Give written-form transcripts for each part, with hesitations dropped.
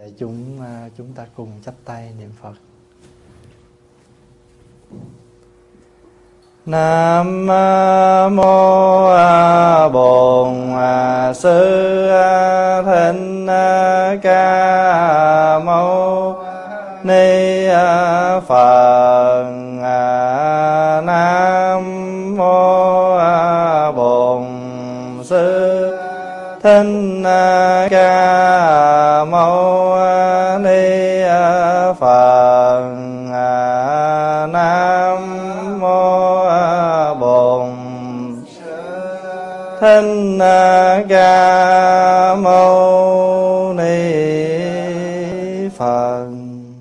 Để chúng ta cùng chắp tay niệm Phật. Nam mô Bổn Sư Thích Ca Mâu Ni Phật. Nam mô Bổn Sư Thích Ca Mâu Ni Phật. Nam mô Bổn Thích Ca Mâu Ni Phật.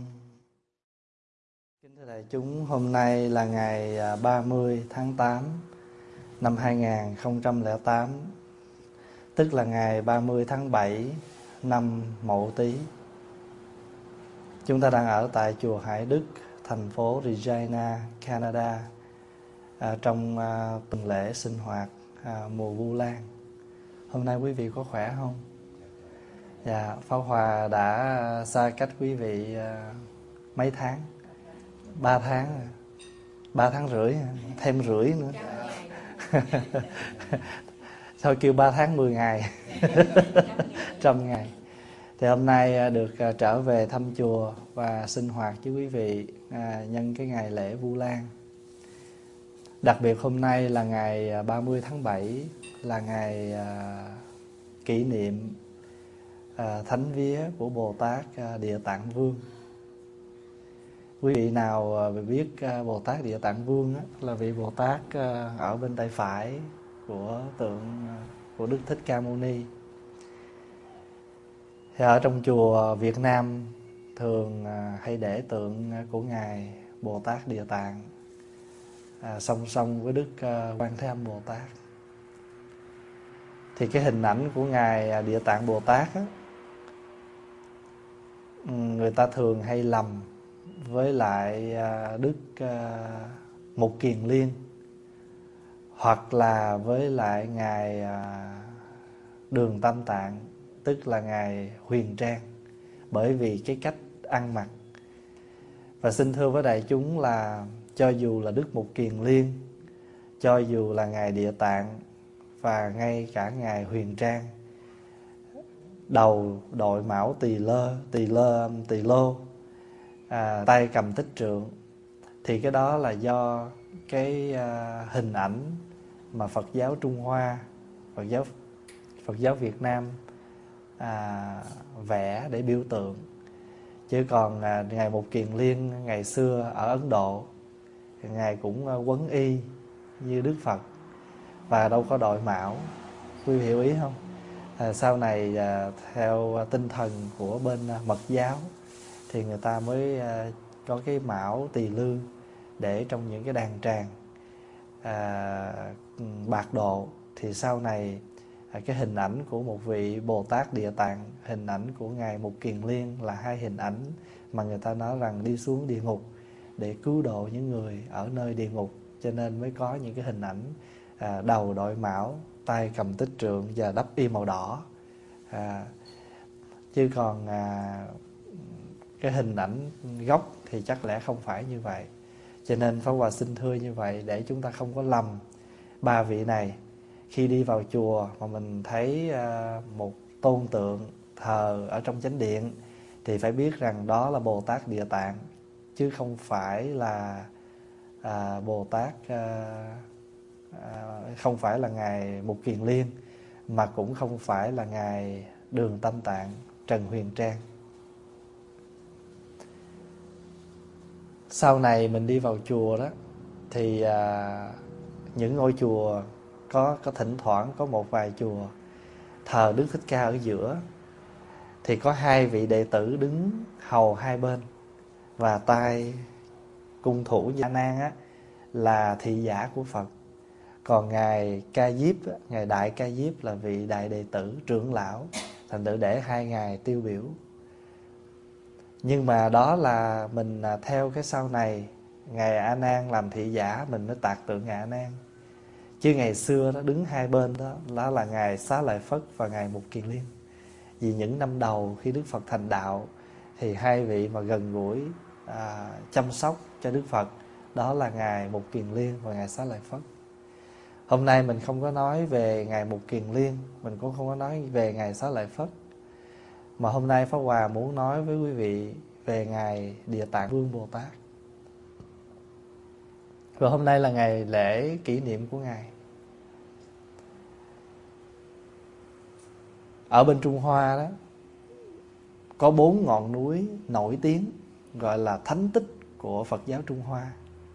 Kính thưa đại chúng, hôm nay là ngày 30 tháng 8 năm 2008, tức là ngày 30 tháng 7 năm Mậu Tý. Chúng ta đang ở tại chùa Hải Đức, thành phố Regina, Canada, trong tuần lễ sinh hoạt mùa Vu Lan. Hôm nay quý vị có khỏe không? Dạ, Pháp Hòa đã xa cách quý vị mấy tháng? 3 tháng rồi. 3 tháng rưỡi, thêm rưỡi nữa. Sao kêu 3 tháng 10 ngày? 100 ngày. Thì hôm nay được trở về thăm chùa và sinh hoạt với quý vị nhân cái ngày lễ Vu Lan. Đặc biệt hôm nay là ngày 30 tháng 7, là ngày kỷ niệm thánh vía của Bồ Tát Địa Tạng Vương. Quý vị nào biết Bồ Tát Địa Tạng Vương là vị Bồ Tát ở bên tay phải của tượng của Đức Thích Ca Mâu Ni. Thì ở trong chùa Việt Nam thường hay để tượng của Ngài Bồ Tát Địa Tạng song song với Đức Quan Thế Âm Bồ Tát. Thì cái hình ảnh của Ngài Địa Tạng Bồ Tát người ta thường hay lầm với lại Đức Mục Kiền Liên, hoặc là với lại Ngài Đường Tam Tạng, tức là Ngài Huyền Trang, bởi vì cái cách ăn mặc. Và xin thưa với đại chúng là cho dù là Đức Mục Kiền Liên, cho dù là Ngài Địa Tạng và ngay cả Ngài Huyền Trang, đầu đội mão tỳ lô, tay cầm tích trượng, thì cái đó là do cái hình ảnh mà Phật giáo Trung Hoa, Phật giáo Việt Nam vẽ để biểu tượng. Chứ còn Ngài Mục Kiền Liên ngày xưa ở Ấn Độ, Ngài cũng quấn y như Đức Phật và đâu có đội mão. Quý vị hiểu ý không? Sau này theo tinh thần của bên Mật giáo thì người ta mới có cái mão tỳ lư để trong những cái đàn tràng bạc độ. Thì sau này cái hình ảnh của một vị Bồ Tát Địa Tạng, hình ảnh của Ngài Mục Kiền Liên là hai hình ảnh mà người ta nói rằng đi xuống địa ngục để cứu độ những người ở nơi địa ngục, cho nên mới có những cái hình ảnh đầu đội mão, tay cầm tích trượng và đắp y màu đỏ. Chứ còn cái hình ảnh gốc thì chắc lẽ không phải như vậy. Cho nên Pháp Hòa xin thưa như vậy để chúng ta không có lầm ba vị này. Khi đi vào chùa mà mình thấy một tôn tượng thờ ở trong chánh điện thì phải biết rằng đó là Bồ Tát Địa Tạng, chứ không phải là Bồ Tát, không phải là Ngài Mục Kiền Liên, mà cũng không phải là Ngài Đường Tam Tạng, Trần Huyền Trang. Sau này mình đi vào chùa đó thì những ngôi chùa có thỉnh thoảng có một vài chùa thờ Đức Thích Ca ở giữa, thì có hai vị đệ tử đứng hầu hai bên, và tay cung thủ như A Nan là thị giả của Phật. Còn Ngài Ca Diếp, Ngài Đại Ca Diếp là vị đại đệ tử trưởng lão, thành thử để hai ngài tiêu biểu. Nhưng mà đó là mình theo cái sau này Ngài A Nan làm thị giả, mình mới tạc tượng Ngài A Nan. Chứ ngày xưa đó đứng hai bên đó là Ngài Xá Lợi Phất và Ngài Mục Kiền Liên. Vì những năm đầu khi Đức Phật thành đạo thì hai vị mà gần gũi chăm sóc cho Đức Phật, đó là Ngài Mục Kiền Liên và Ngài Xá Lợi Phất. Hôm nay mình không có nói về Ngài Mục Kiền Liên, mình cũng không có nói về Ngài Xá Lợi Phất, mà hôm nay Pháp Hòa muốn nói với quý vị về Ngài Địa Tạng Vương Bồ Tát. Và hôm nay là ngày lễ kỷ niệm của Ngài. Ở bên Trung Hoa đó có 4 ngọn núi nổi tiếng gọi là thánh tích của Phật giáo Trung Hoa.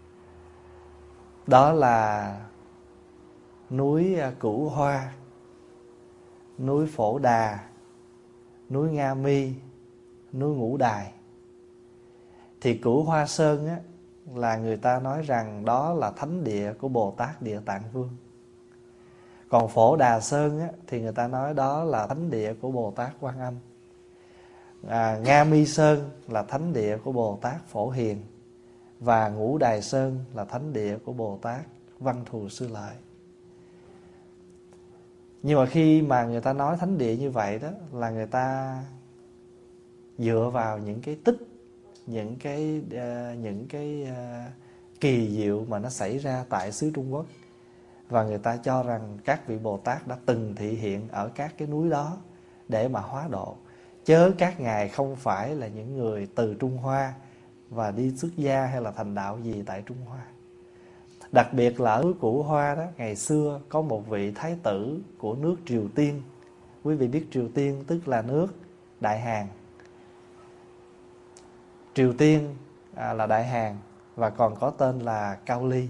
Đó là núi Cửu Hoa, núi Phổ Đà, núi Nga Mi, núi Ngũ Đài. Thì Cửu Hoa Sơn á, là người ta nói rằng đó là thánh địa của Bồ Tát Địa Tạng Vương. Còn Phổ Đà Sơn á, thì người ta nói đó là thánh địa của Bồ Tát Quan Âm. Nga Mi Sơn là thánh địa của Bồ Tát Phổ Hiền. Và Ngũ Đài Sơn là thánh địa của Bồ Tát Văn Thù Sư Lợi. Nhưng mà khi mà người ta nói thánh địa như vậy đó, là người ta dựa vào những cái tích, những cái kỳ diệu mà nó xảy ra tại xứ Trung Quốc. Và người ta cho rằng các vị Bồ Tát đã từng thị hiện ở các cái núi đó để mà hóa độ. Chớ các ngài không phải là những người từ Trung Hoa và đi xuất gia hay là thành đạo gì tại Trung Hoa. Đặc biệt là ở núi Cửu Hoa đó, ngày xưa có một vị thái tử của nước Triều Tiên. Quý vị biết Triều Tiên tức là nước Đại Hàn. Triều Tiên là Đại Hàn và còn có tên là Cao Ly.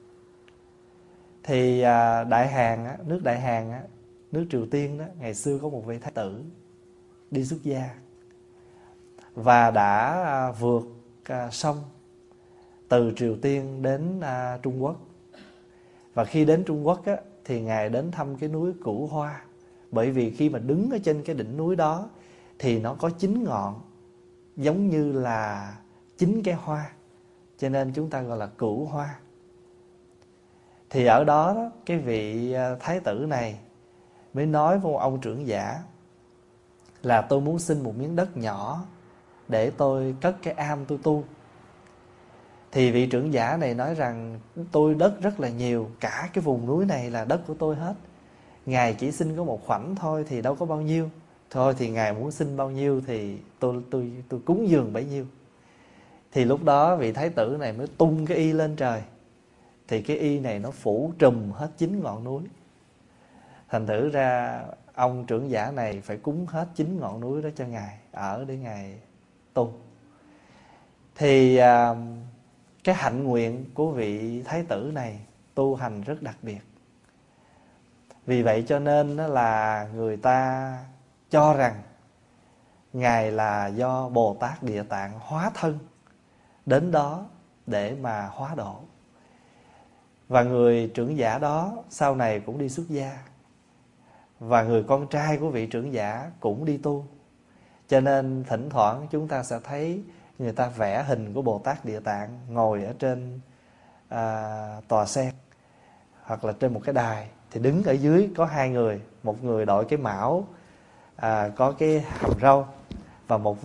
Thì Đại Hàn á, nước Đại Hàn á, nước Triều Tiên đó, ngày xưa có một vị thái tử đi xuất gia và đã vượt sông từ Triều Tiên đến Trung Quốc. Và khi đến Trung Quốc á, thì ngài đến thăm cái núi Cửu Hoa. Bởi vì khi mà đứng ở trên cái đỉnh núi đó thì nó có 9 ngọn, giống như là 9 cái hoa, cho nên chúng ta gọi là Cửu Hoa. Thì ở đó, cái vị thái tử này mới nói với một ông trưởng giả là tôi muốn xin một miếng đất nhỏ để tôi cất cái am tôi tu. Thì vị trưởng giả này nói rằng tôi đất rất là nhiều, cả cái vùng núi này là đất của tôi hết. Ngài chỉ xin có một khoảnh thôi thì đâu có bao nhiêu. Thôi thì ngài muốn xin bao nhiêu thì tôi cúng dường bấy nhiêu. Thì lúc đó vị thái tử này mới tung cái y lên trời. Thì cái y này nó phủ trùm hết 9 ngọn núi. Thành thử ra ông trưởng giả này phải cúng hết 9 ngọn núi đó cho ngài ở để ngài tu. Thì cái hạnh nguyện của vị thái tử này tu hành rất đặc biệt. Vì vậy cho nên là người ta cho rằng ngài là do Bồ Tát Địa Tạng hóa thân đến đó để mà hóa độ. Và người trưởng giả đó sau này cũng đi xuất gia. Và người con trai của vị trưởng giả cũng đi tu. Cho nên thỉnh thoảng chúng ta sẽ thấy người ta vẽ hình của Bồ Tát Địa Tạng ngồi ở trên tòa sen hoặc là trên một cái đài. Thì đứng ở dưới có 2 người. Một người đội cái mão có cái hàm râu. Và một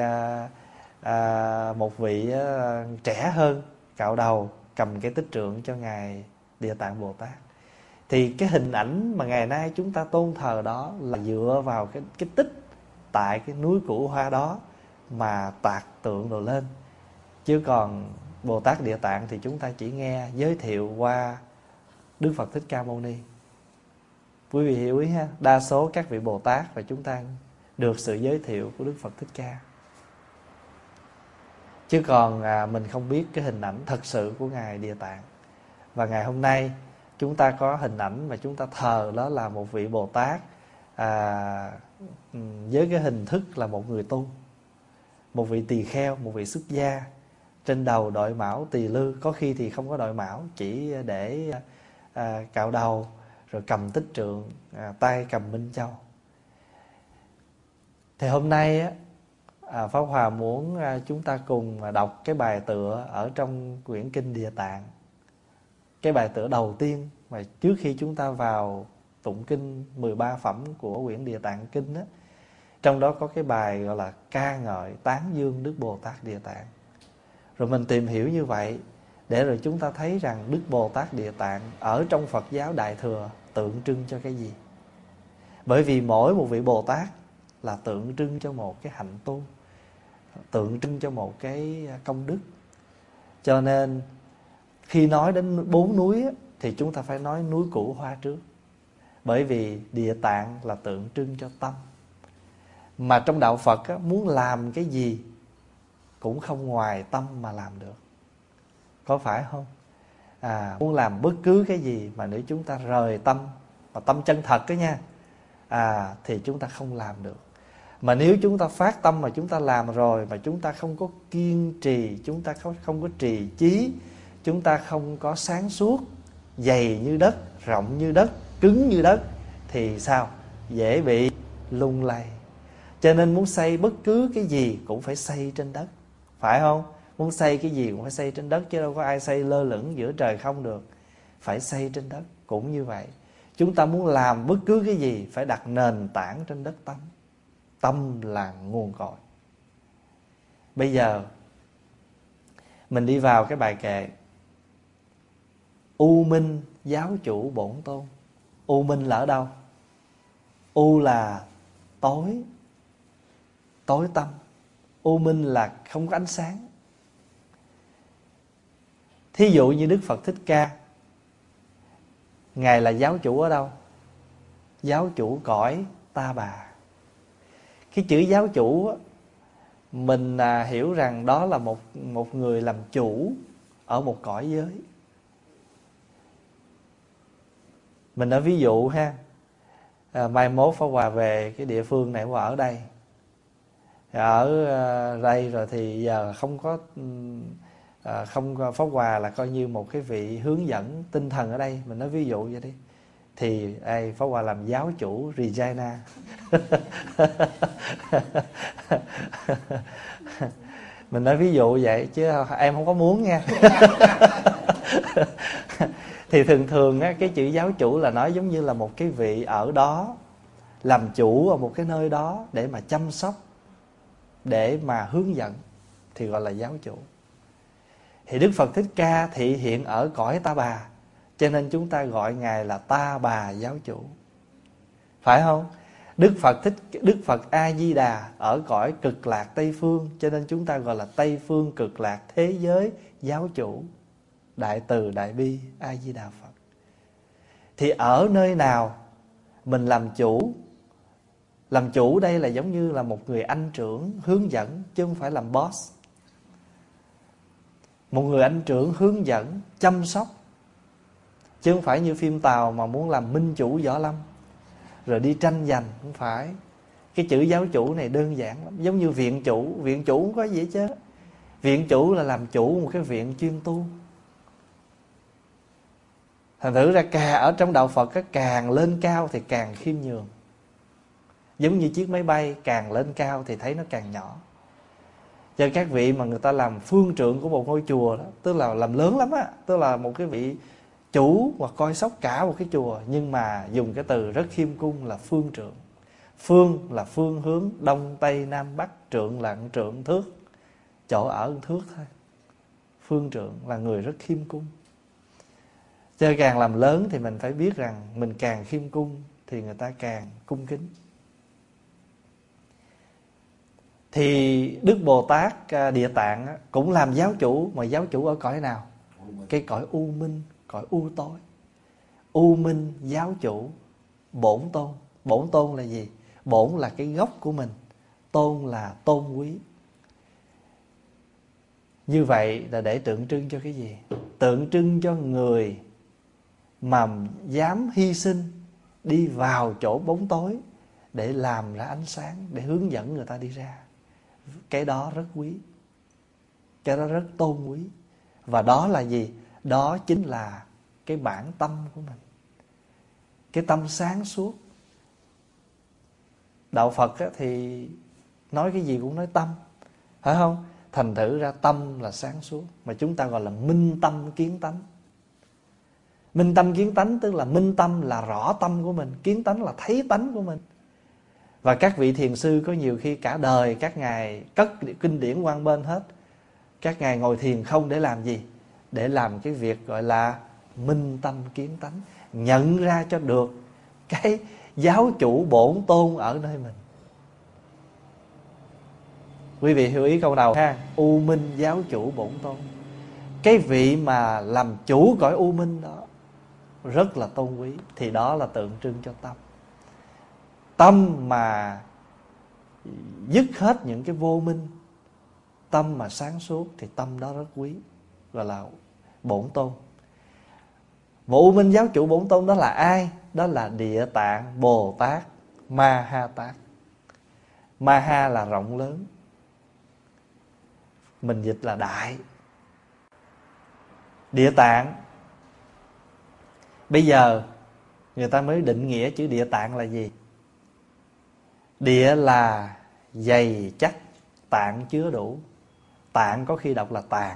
vị trẻ hơn cạo đầu cầm cái tích trượng cho ngài Địa Tạng Bồ Tát. Thì cái hình ảnh mà ngày nay chúng ta tôn thờ đó là dựa vào cái tích tại cái núi Cửu Hoa đó mà tạc tượng đồ lên. Chứ còn Bồ Tát Địa Tạng thì chúng ta chỉ nghe giới thiệu qua Đức Phật Thích Ca Mâu Ni. Quý vị hiểu ý ha. Đa số các vị Bồ Tát và chúng ta được sự giới thiệu của Đức Phật Thích Ca. Chứ còn mình không biết cái hình ảnh thật sự của ngài Địa Tạng. Và ngày hôm nay chúng ta có hình ảnh mà chúng ta thờ, đó là một vị Bồ Tát với cái hình thức là một người tu, một vị tỳ kheo, một vị xuất gia, trên đầu đội mão tỳ lư, có khi thì không có đội mão, chỉ để cạo đầu, rồi cầm tích trượng, tay cầm minh châu. Thì hôm nay Pháp Hòa muốn chúng ta cùng đọc cái bài tựa ở trong quyển Kinh Địa Tạng. Cái bài tựa đầu tiên mà trước khi chúng ta vào tụng kinh 13 phẩm của quyển Địa Tạng Kinh á, Trong đó có cái bài gọi là ca ngợi tán dương Đức Bồ Tát Địa Tạng. Rồi mình tìm hiểu như vậy để rồi chúng ta thấy rằng Đức Bồ Tát Địa Tạng ở trong Phật giáo Đại Thừa tượng trưng cho cái gì. Bởi vì mỗi một vị Bồ Tát là tượng trưng cho một cái hạnh tu, tượng trưng cho một cái công đức. Cho nên khi nói đến 4 núi thì chúng ta phải nói núi Củ Hoa trước. Bởi vì Địa Tạng là tượng trưng cho tâm. Mà trong đạo Phật muốn làm cái gì cũng không ngoài tâm mà làm được. Có phải không? Muốn làm bất cứ cái gì mà nếu chúng ta rời tâm, mà tâm chân thật đó nha, thì chúng ta không làm được. Mà nếu chúng ta phát tâm mà chúng ta làm rồi mà chúng ta không có kiên trì, chúng ta không có trì chí, chúng ta không có sáng suốt, dày như đất, rộng như đất, cứng như đất, thì sao? Dễ bị lung lay. Cho nên muốn xây bất cứ cái gì cũng phải xây trên đất, phải không? Muốn xây cái gì cũng phải xây trên đất, chứ đâu có ai xây lơ lửng giữa trời không được. Phải xây trên đất. Cũng như vậy, chúng ta muốn làm bất cứ cái gì phải đặt nền tảng trên đất tâm. Tâm là nguồn cội. Bây giờ mình đi vào cái bài kệ U Minh giáo chủ bổn tôn. U Minh là ở đâu? U là tối, tối tâm. U Minh là không có ánh sáng. Thí dụ như Đức Phật Thích Ca, Ngài là giáo chủ ở đâu? Giáo chủ cõi Ta Bà. Cái chữ giáo chủ mình hiểu rằng đó là một người làm chủ ở một cõi giới. Mình nói ví dụ ha, mai mốt Pháp Hòa về cái địa phương này, Hòa ở đây. Ở đây rồi thì giờ không có Pháp Hòa là coi như một cái vị hướng dẫn tinh thần ở đây. Mình nói ví dụ vậy đi. Thì Pháp Hòa làm giáo chủ Regina. Mình nói ví dụ vậy chứ em không có muốn nha. Thì thường cái chữ giáo chủ là nói giống như là một cái vị ở đó, làm chủ ở một cái nơi đó để mà chăm sóc, để mà hướng dẫn, thì gọi là giáo chủ. Thì Đức Phật Thích Ca thị hiện ở cõi Ta Bà, cho nên chúng ta gọi Ngài là Ta Bà giáo chủ, phải không? Đức Phật A Di Đà ở cõi Cực Lạc Tây Phương, cho nên chúng ta gọi là Tây Phương Cực Lạc Thế Giới giáo chủ, Đại Từ Đại Bi A Di Đà Phật. Thì ở nơi nào mình làm chủ? Làm chủ đây là giống như là một người anh trưởng hướng dẫn, chứ không phải làm boss. Một người anh trưởng hướng dẫn, chăm sóc, chứ không phải như phim Tàu mà muốn làm minh chủ võ lâm rồi đi tranh giành. Không phải. Cái chữ giáo chủ này đơn giản lắm, giống như viện chủ. Viện chủ không có gì hết chứ. Viện chủ là làm chủ một cái viện chuyên tu. Thành thử ra ở trong đạo Phật càng lên cao thì càng khiêm nhường. Giống như chiếc máy bay càng lên cao thì thấy nó càng nhỏ. Cho các vị mà người ta làm phương trượng của một ngôi chùa đó, tức là làm lớn lắm á, tức là một cái vị chủ hoặc coi sóc cả một cái chùa, nhưng mà dùng cái từ rất khiêm cung là phương trượng. Phương là phương hướng đông tây nam bắc, trượng là trượng thước, chỗ ở thước thôi. Phương trượng là người rất khiêm cung. Cho càng làm lớn thì mình phải biết rằng mình càng khiêm cung thì người ta càng cung kính. Thì Đức Bồ Tát Địa Tạng cũng làm giáo chủ, mà giáo chủ ở cõi nào? Cái cõi u minh, cõi u tối. U minh giáo chủ bổn tôn. Bổn tôn là gì? Bổn là cái gốc của mình, tôn là tôn quý. Như vậy là để tượng trưng cho cái gì? Tượng trưng cho người mà dám hy sinh đi vào chỗ bóng tối để làm ra ánh sáng, để hướng dẫn người ta đi ra. Cái đó rất quý, cái đó rất tôn quý. Và đó là gì? Đó chính là cái bản tâm của mình, cái tâm sáng suốt. Đạo Phật thì nói cái gì cũng nói tâm, phải không? Thành thử ra tâm là sáng suốt, mà chúng ta gọi là minh tâm kiến tánh. Minh tâm kiến tánh tức là minh tâm là rõ tâm của mình, kiến tánh là thấy tánh của mình. Và các vị thiền sư có nhiều khi cả đời các ngài cất kinh điển quan bên hết. Các ngài ngồi thiền không để làm gì? Để làm cái việc gọi là minh tâm kiến tánh, nhận ra cho được cái giáo chủ bổn tôn ở nơi mình. Quý vị hiểu ý câu đầu ha? U minh giáo chủ bổn tôn. Cái vị mà làm chủ cõi u minh đó rất là tôn quý. Thì đó là tượng trưng cho tâm. Tâm mà dứt hết những cái vô minh, tâm mà sáng suốt, thì tâm đó rất quý, gọi là bổn tôn. Và U Minh giáo chủ bổn tôn đó là ai? Đó là Địa Tạng Bồ Tát Ma Ha Tát. Ma Ha là rộng lớn, mình dịch là đại. Địa Tạng, bây giờ người ta mới định nghĩa chữ Địa Tạng là gì. Địa là dày chắc, tạng chứa đủ. Tạng có khi đọc là tàn.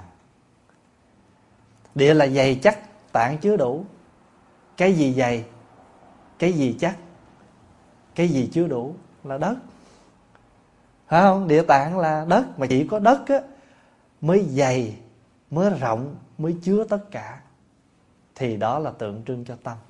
Địa là dày chắc, tạng chứa đủ. Cái gì dày, cái gì chắc, cái gì chứa đủ là đất, phải không? Địa tạng là đất, mà chỉ có đất á mới dày, mới rộng, mới chứa tất cả. Thì đó là tượng trưng cho tâm.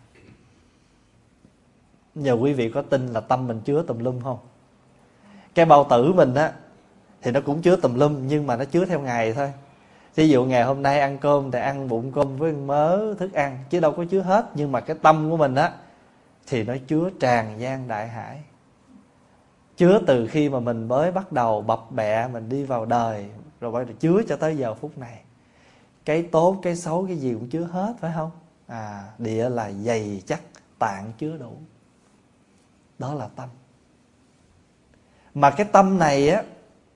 Giờ quý vị có tin là tâm mình chứa tùm lum không? Cái bao tử mình á thì nó cũng chứa tùm lum, nhưng mà nó chứa theo ngày thôi. Ví dụ ngày hôm nay ăn cơm thì ăn bụng cơm với mớ thức ăn, chứ đâu có chứa hết. Nhưng mà cái tâm của mình á thì nó chứa tràn gian đại hải. Chứa từ khi mà mình mới bắt đầu bập bẹ, mình đi vào đời, rồi bắt đầu chứa cho tới giờ phút này. Cái tốt, cái xấu, cái gì cũng chứa hết, phải không? Địa là dày chắc, tạng chứa đủ. Đó là tâm. Mà cái tâm này á,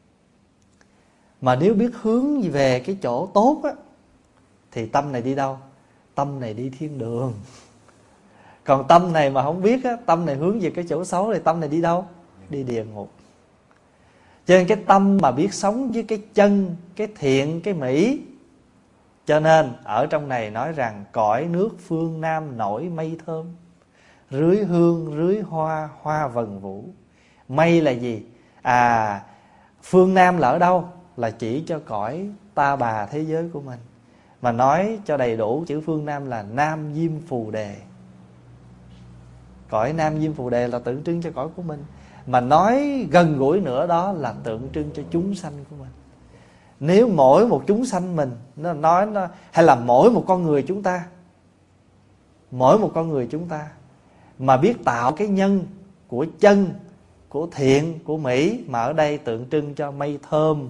mà nếu biết hướng về cái chỗ tốt á, thì tâm này đi đâu? Tâm này đi thiên đường. Còn tâm này mà không biết á, tâm này hướng về cái chỗ xấu, thì tâm này đi đâu? Đi địa ngục. Cho nên cái tâm mà biết sống với cái chân, cái thiện, cái mỹ. Cho nên ở trong này nói rằng cõi nước phương Nam nổi mây thơm, rưới hương, rưới hoa, hoa vần vũ. Mây là gì? Phương Nam là ở đâu? Là chỉ cho cõi ta bà thế giới của mình. Mà nói cho đầy đủ, chữ phương Nam là Nam Diêm Phù Đề. Cõi Nam Diêm Phù Đề là tượng trưng cho cõi của mình. Mà nói gần gũi nữa, đó là tượng trưng cho chúng sanh của mình. Nếu mỗi một chúng sanh mình, hay là mỗi một con người chúng ta, mỗi một con người chúng ta mà biết tạo cái nhân của chân, của thiện, của mỹ, mà ở đây tượng trưng cho mây thơm,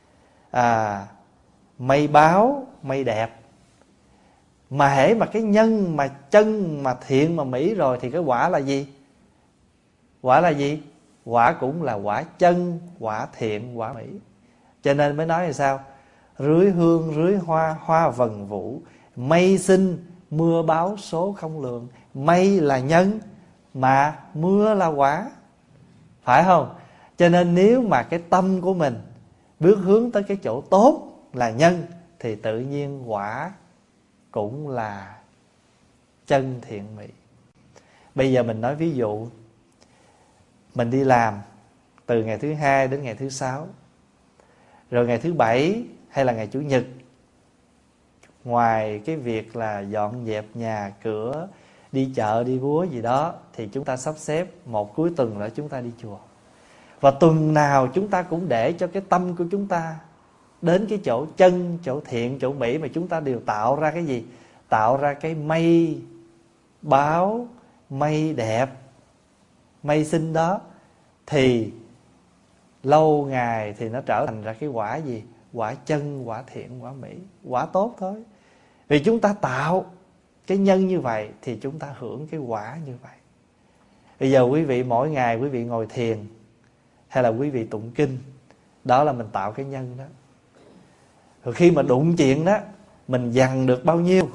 mây báo, mây đẹp. Mà hễ mà cái nhân mà chân, mà thiện, mà mỹ rồi, thì cái quả là gì? Quả là gì? Quả cũng là quả chân, quả thiện, quả mỹ. Cho nên mới nói là sao? Rưới hương, rưới hoa, hoa vần vũ. Mây sinh, mưa báo số không lường. Mây là nhân, mà mưa là quả, phải không? Cho nên nếu mà cái tâm của mình bước hướng tới cái chỗ tốt là nhân, thì tự nhiên quả cũng là chân thiện mỹ. Bây giờ mình nói ví dụ, mình đi làm từ ngày thứ 2 đến ngày thứ 6, rồi ngày thứ 7 hay là ngày Chủ nhật, ngoài cái việc là dọn dẹp nhà cửa, đi chợ, đi búa gì đó, thì chúng ta sắp xếp một cuối tuần là chúng ta đi chùa. Và tuần nào chúng ta cũng để cho cái tâm của chúng ta đến cái chỗ chân, chỗ thiện, chỗ mỹ, mà chúng ta đều tạo ra cái gì? Tạo ra cái mây báo, mây đẹp, mây xinh đó. Thì lâu ngày thì nó trở thành ra cái quả gì? Quả chân, quả thiện, quả mỹ, quả tốt thôi. Vì chúng ta tạo cái nhân như vậy thì chúng ta hưởng cái quả như vậy. Bây giờ quý vị mỗi ngày quý vị ngồi thiền, hay là quý vị tụng kinh, đó là mình tạo cái nhân đó. Rồi khi mà đụng chuyện đó, mình dằn được bao nhiêu,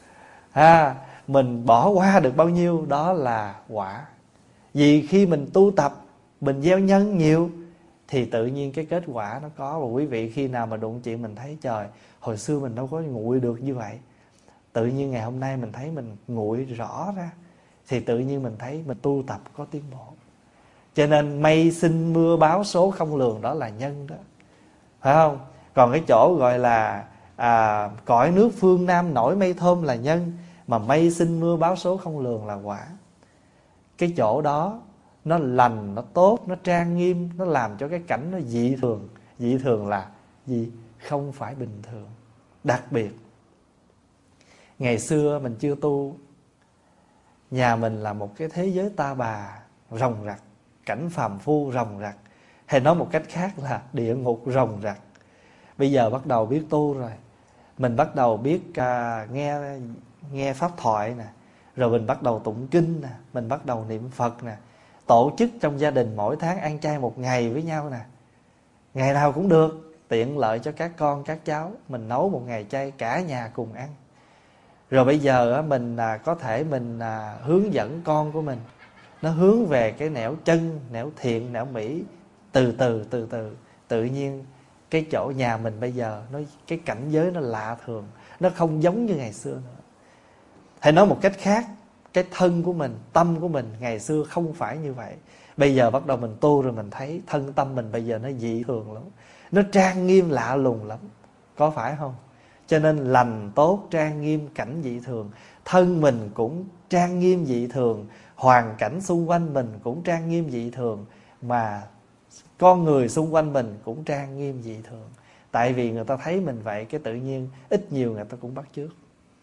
mình bỏ qua được bao nhiêu, đó là quả. Vì khi mình tu tập, mình gieo nhân nhiều, thì tự nhiên cái kết quả nó có. Và quý vị khi nào mà đụng chuyện mình thấy trời, hồi xưa mình đâu có nguội được như vậy, tự nhiên ngày hôm nay mình thấy mình nguội rõ ra, thì tự nhiên mình thấy mình tu tập có tiến bộ. Cho nên mây sinh mưa báo số không lường, đó là nhân đó, phải không? Còn cái chỗ gọi là cõi nước phương Nam nổi mây thơm là nhân, mà mây sinh mưa báo số không lường là quả. Cái chỗ đó nó lành, nó tốt, nó trang nghiêm, nó làm cho cái cảnh nó dị thường. Dị thường là gì? Không phải bình thường, đặc biệt. Ngày xưa mình chưa tu, nhà mình là một cái thế giới ta bà ròng rặc, cảnh phàm phu ròng rặc, hay nói một cách khác là địa ngục ròng rặc. Bây giờ bắt đầu biết tu rồi, mình bắt đầu biết nghe pháp thoại nè, rồi mình bắt đầu tụng kinh nè, mình bắt đầu niệm Phật nè, tổ chức trong gia đình mỗi tháng ăn chay một ngày với nhau nè, ngày nào cũng được, tiện lợi cho các con các cháu. Mình nấu một ngày chay cả nhà cùng ăn. Rồi bây giờ mình có thể mình hướng dẫn con của mình, nó hướng về cái nẻo chân, nẻo thiện, nẻo mỹ. Từ từ tự nhiên cái chỗ nhà mình bây giờ cái cảnh giới nó lạ thường, nó không giống như ngày xưa nữa. Hay nói một cách khác, cái thân của mình, tâm của mình ngày xưa không phải như vậy. Bây giờ bắt đầu mình tu rồi mình thấy thân tâm mình bây giờ nó dị thường lắm, nó trang nghiêm lạ lùng lắm, có phải không? Cho nên lành tốt trang nghiêm cảnh dị thường, thân mình cũng trang nghiêm dị thường, hoàn cảnh xung quanh mình cũng trang nghiêm dị thường, mà con người xung quanh mình cũng trang nghiêm dị thường. Tại vì người ta thấy mình vậy, cái tự nhiên ít nhiều người ta cũng bắt chước.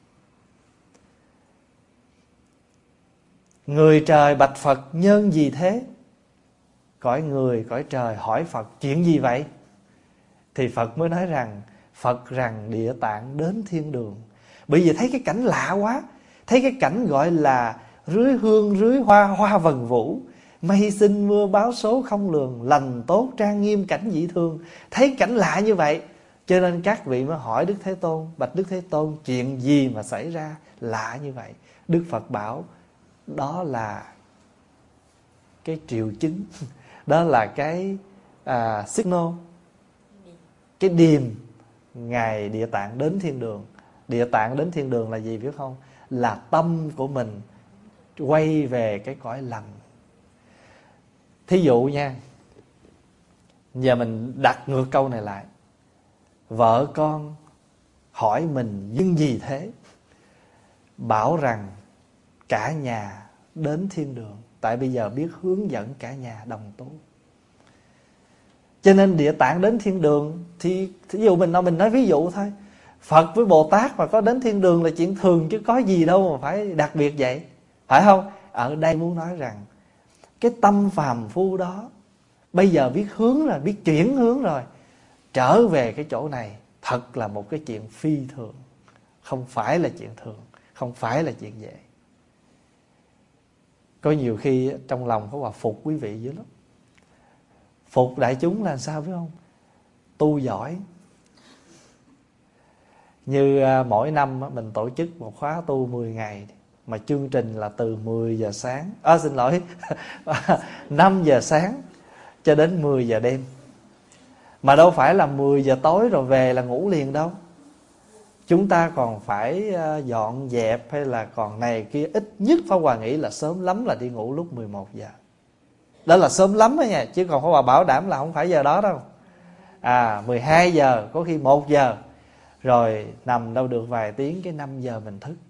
Người trời bạch Phật nhân gì thế? Cõi người cõi trời hỏi Phật chuyện gì vậy? Thì Phật mới nói rằng Phật rằng Địa Tạng đến thiên đường. Bởi vì thấy cái cảnh lạ quá, thấy cái cảnh gọi là rưới hương rưới hoa, hoa vần vũ, mây sinh mưa báo số không lường, lành tốt trang nghiêm cảnh dị thường. Thấy cảnh lạ như vậy, cho nên các vị mới hỏi Đức Thế Tôn: bạch Đức Thế Tôn, chuyện gì mà xảy ra lạ như vậy? Đức Phật bảo đó là cái triệu chứng, đó là cái signal, cái điềm Ngài Địa Tạng đến thiên đường. Địa Tạng đến thiên đường là gì biết không? Là tâm của mình quay về cái cõi lành. Thí dụ nha, giờ mình đặt ngược câu này lại. Vợ con hỏi mình duyên gì thế? Bảo rằng cả nhà đến thiên đường. Tại bây giờ biết hướng dẫn cả nhà đồng tu. Cho nên Địa Tạng đến thiên đường thì ví dụ mình nói ví dụ thôi. Phật với Bồ Tát mà có đến thiên đường là chuyện thường, chứ có gì đâu mà phải đặc biệt vậy, phải không? Ở đây muốn nói rằng cái tâm phàm phu đó bây giờ biết hướng rồi, biết chuyển hướng rồi, trở về cái chỗ này thật là một cái chuyện phi thường, không phải là chuyện thường, không phải là chuyện dễ. Có nhiều khi trong lòng có hòa phục quý vị dữ lắm. Phục đại chúng là sao biết không? Tu giỏi. Như mỗi năm mình tổ chức một khóa tu 10 ngày, mà chương trình là từ 10 giờ sáng, 5 giờ sáng cho đến 10 giờ đêm. Mà đâu phải là 10 giờ tối rồi về là ngủ liền đâu. Chúng ta còn phải dọn dẹp hay là còn này kia. Ít nhất Pháp Hòa nghĩ là sớm lắm là đi ngủ lúc 11 giờ. Đó là sớm lắm đó nha, chứ còn Pháp Hòa bảo đảm là không phải giờ đó đâu. 12 giờ, có khi 1 giờ. Rồi nằm đâu được vài tiếng, cái 5 giờ mình thức.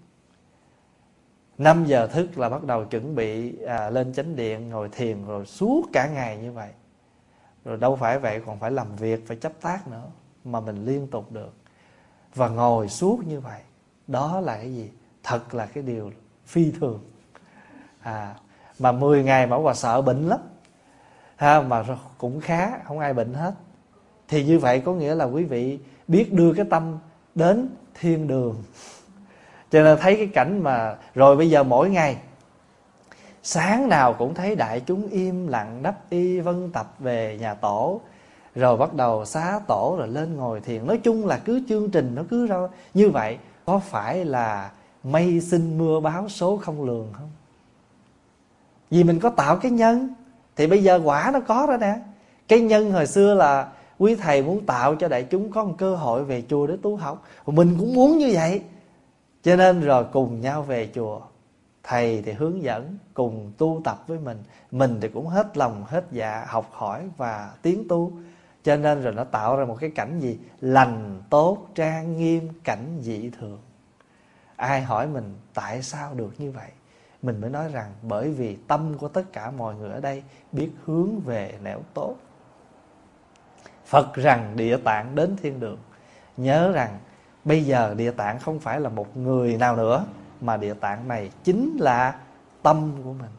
5 giờ thức là bắt đầu chuẩn bị lên chánh điện, ngồi thiền, rồi suốt cả ngày như vậy. Rồi đâu phải vậy, còn phải làm việc, phải chấp tác nữa, mà mình liên tục được. Và ngồi suốt như vậy, đó là cái gì? Thật là cái điều phi thường. Mà 10 ngày mà Hòa sợ bệnh lắm, mà cũng khá, không ai bệnh hết. Thì như vậy có nghĩa là quý vị biết đưa cái tâm đến thiên đường. Cho nên thấy cái cảnh mà rồi bây giờ mỗi ngày sáng nào cũng thấy đại chúng im lặng đắp y vân tập về nhà tổ, rồi bắt đầu xá tổ rồi lên ngồi thiền. Nói chung là cứ chương trình nó cứ ra như vậy. Có phải là mây sinh mưa báo số không lường không? Vì mình có tạo cái nhân thì bây giờ quả nó có rồi nè. Cái nhân hồi xưa là quý thầy muốn tạo cho đại chúng có một cơ hội về chùa để tu học, mình cũng muốn như vậy. Cho nên rồi cùng nhau về chùa, thầy thì hướng dẫn cùng tu tập với mình thì cũng hết lòng hết dạ học hỏi và tiến tu. Cho nên rồi nó tạo ra một cái cảnh gì? Lành tốt trang nghiêm, cảnh dị thường. Ai hỏi mình tại sao được như vậy, mình mới nói rằng bởi vì tâm của tất cả mọi người ở đây biết hướng về nẻo tốt. Phật rằng Địa Tạng đến thiên đường. Nhớ rằng bây giờ Địa Tạng không phải là một người nào nữa, mà Địa Tạng này chính là tâm của mình.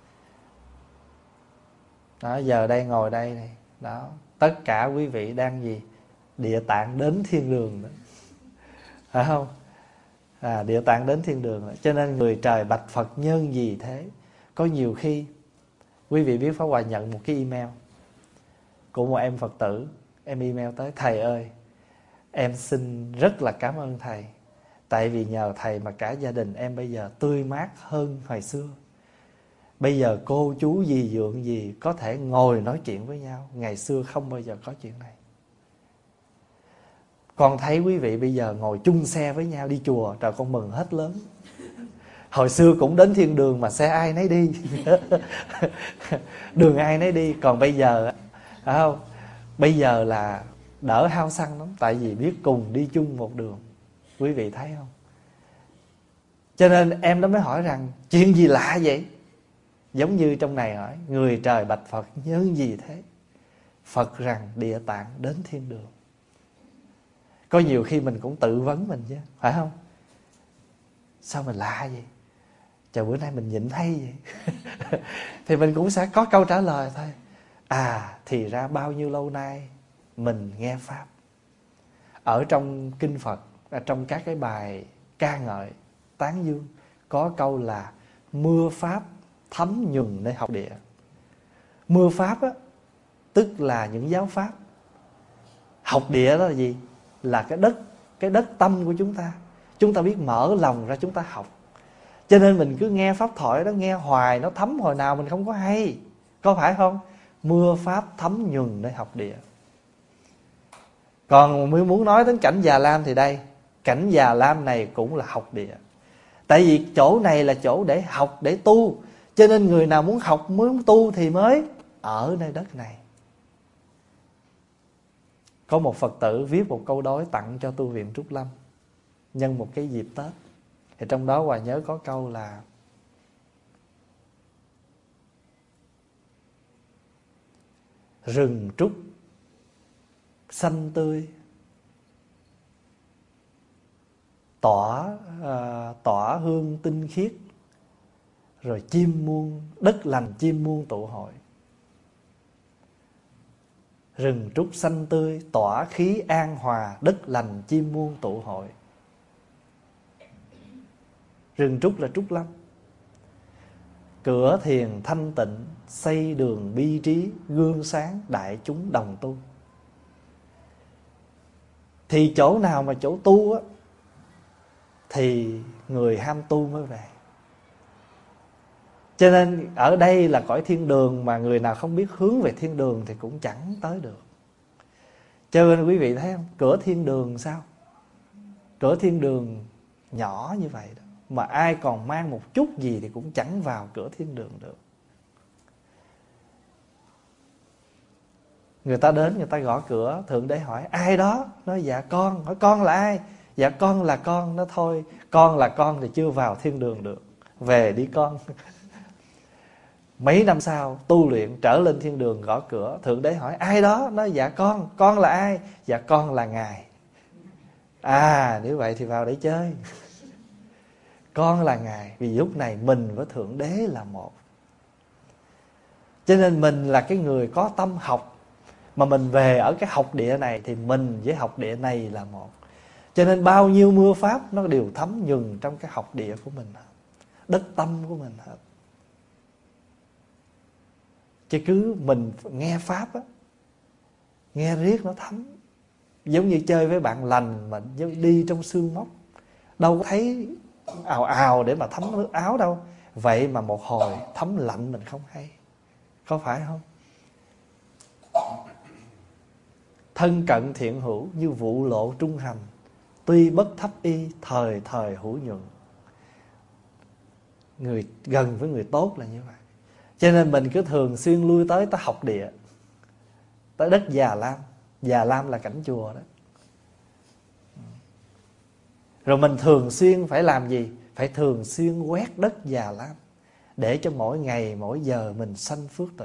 Đó, giờ đây ngồi đây này, đó, tất cả quý vị đang gì? Địa Tạng đến thiên đường đó. Phải không? Địa Tạng đến thiên đường đó. Cho nên người trời bạch Phật nhân gì thế? Có nhiều khi quý vị biết Pháp Hòa nhận một cái email của một em Phật tử. Em email tới: thầy ơi, em xin rất là cảm ơn thầy. Tại vì nhờ thầy mà cả gia đình em bây giờ tươi mát hơn hồi xưa. Bây giờ cô chú dì dượng gì có thể ngồi nói chuyện với nhau. Ngày xưa không bao giờ có chuyện này. Con thấy quý vị bây giờ ngồi chung xe với nhau đi chùa, trời con mừng hết lớn. Hồi xưa cũng đến thiên đường mà xe ai nấy đi. Đường ai nấy đi. Còn bây giờ, phải không? Bây giờ là đỡ hao xăng lắm. Tại vì biết cùng đi chung một đường. Quý vị thấy không? Cho nên em đó mới hỏi rằng chuyện gì lạ vậy? Giống như trong này hỏi: người trời bạch Phật nhân gì thế? Phật rằng Địa Tạng đến thiên đường. Có nhiều khi mình cũng tự vấn mình chứ, phải không? Sao mình lạ vậy? Trời, bữa nay mình nhịn thay vậy. Thì mình cũng sẽ có câu trả lời thôi. Thì ra bao nhiêu lâu nay mình nghe Pháp. Ở trong Kinh Phật, trong các cái bài ca ngợi, tán dương, có câu là mưa Pháp thấm nhuần nơi học địa. Mưa Pháp á, tức là những giáo Pháp. Học địa đó là gì? Là cái đất tâm của chúng ta. Chúng ta biết mở lòng ra chúng ta học. Cho nên mình cứ nghe Pháp thoại đó, nghe hoài, nó thấm hồi nào mình không có hay. Có phải không? Mưa Pháp thấm nhuần nơi học địa. Còn mới muốn nói đến cảnh Già Lam thì đây, cảnh Già Lam này cũng là học địa. Tại vì chỗ này là chỗ để học, để tu. Cho nên người nào muốn học, muốn tu thì mới ở nơi đất này. Có một Phật tử viết một câu đối tặng cho tu viện Trúc Lâm nhân một cái dịp Tết. Thì trong đó Hòa nhớ có câu là: rừng trúc xanh tươi, tỏa hương tinh khiết, rồi chim muôn, đất lành chim muôn tụ hội. Rừng trúc xanh tươi, tỏa khí an hòa, đất lành chim muôn tụ hội. Rừng trúc là Trúc Lâm. Cửa thiền thanh tịnh, xây đường bi trí, gương sáng đại chúng đồng tu. Thì chỗ nào mà chỗ tu á, thì người ham tu mới về. Cho nên ở đây là cõi thiên đường, mà người nào không biết hướng về thiên đường thì cũng chẳng tới được. Cho nên quý vị thấy không? Cửa thiên đường sao? Cửa thiên đường nhỏ như vậy đó, mà ai còn mang một chút gì thì cũng chẳng vào cửa thiên đường được. Người ta đến, người ta gõ cửa, Thượng Đế hỏi: ai đó? Nói: dạ con. Hỏi: con là ai? Dạ con là con. Nói: thôi, con là con thì chưa vào thiên đường được, về đi con. Mấy năm sau tu luyện trở lên thiên đường, gõ cửa, Thượng Đế hỏi: ai đó? Nói: dạ con là ai? Dạ con là Ngài. Nếu vậy thì vào để chơi. Con là Ngài. Vì lúc này mình với Thượng Đế là một. Cho nên mình là cái người có tâm học. Mà mình về ở cái học địa này thì mình với học địa này là một. Cho nên bao nhiêu mưa Pháp nó đều thấm nhuần trong cái học địa của mình, đất tâm của mình hết. Chứ cứ mình nghe Pháp á, nghe riết nó thấm. Giống như chơi với bạn lành mà đi trong sương mốc, đâu có thấy ào ào để mà thấm nước áo đâu. Vậy mà một hồi thấm lạnh mình không hay. Có phải không? Thân cận thiện hữu như vụ lộ trung hành, tuy bất thấp y thời thời hữu nhuận. người gần với người tốt là như vậy. Cho nên mình cứ thường xuyên lui tới học địa, tới đất Già Lam. Già Lam là cảnh chùa đó. Rồi mình thường xuyên phải làm gì? Phải thường xuyên quét đất Già Lam, để cho mỗi ngày mỗi giờ mình sanh phước tuệ.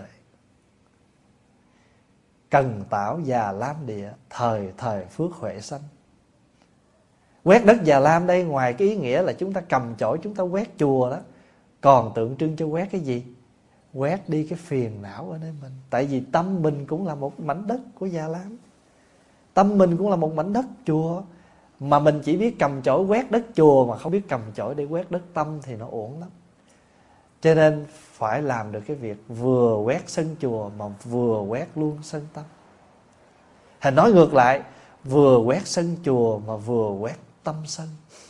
Cần tảo Già Lam địa, thời thời phước huệ sanh. Quét đất Già Lam đây, ngoài cái ý nghĩa là chúng ta cầm chổi chúng ta quét chùa đó, còn tượng trưng cho quét cái gì? Quét đi cái phiền não ở nơi mình. Tại vì tâm mình cũng là một mảnh đất của Già Lam. Tâm mình cũng là một mảnh đất chùa. Mà mình chỉ biết cầm chổi quét đất chùa mà không biết cầm chổi để quét đất tâm thì nó uổng lắm. Cho nên phải làm được cái việc vừa quét sân chùa mà vừa quét luôn sân tâm. Hay nói ngược lại, vừa quét sân chùa mà vừa quét tâm sân.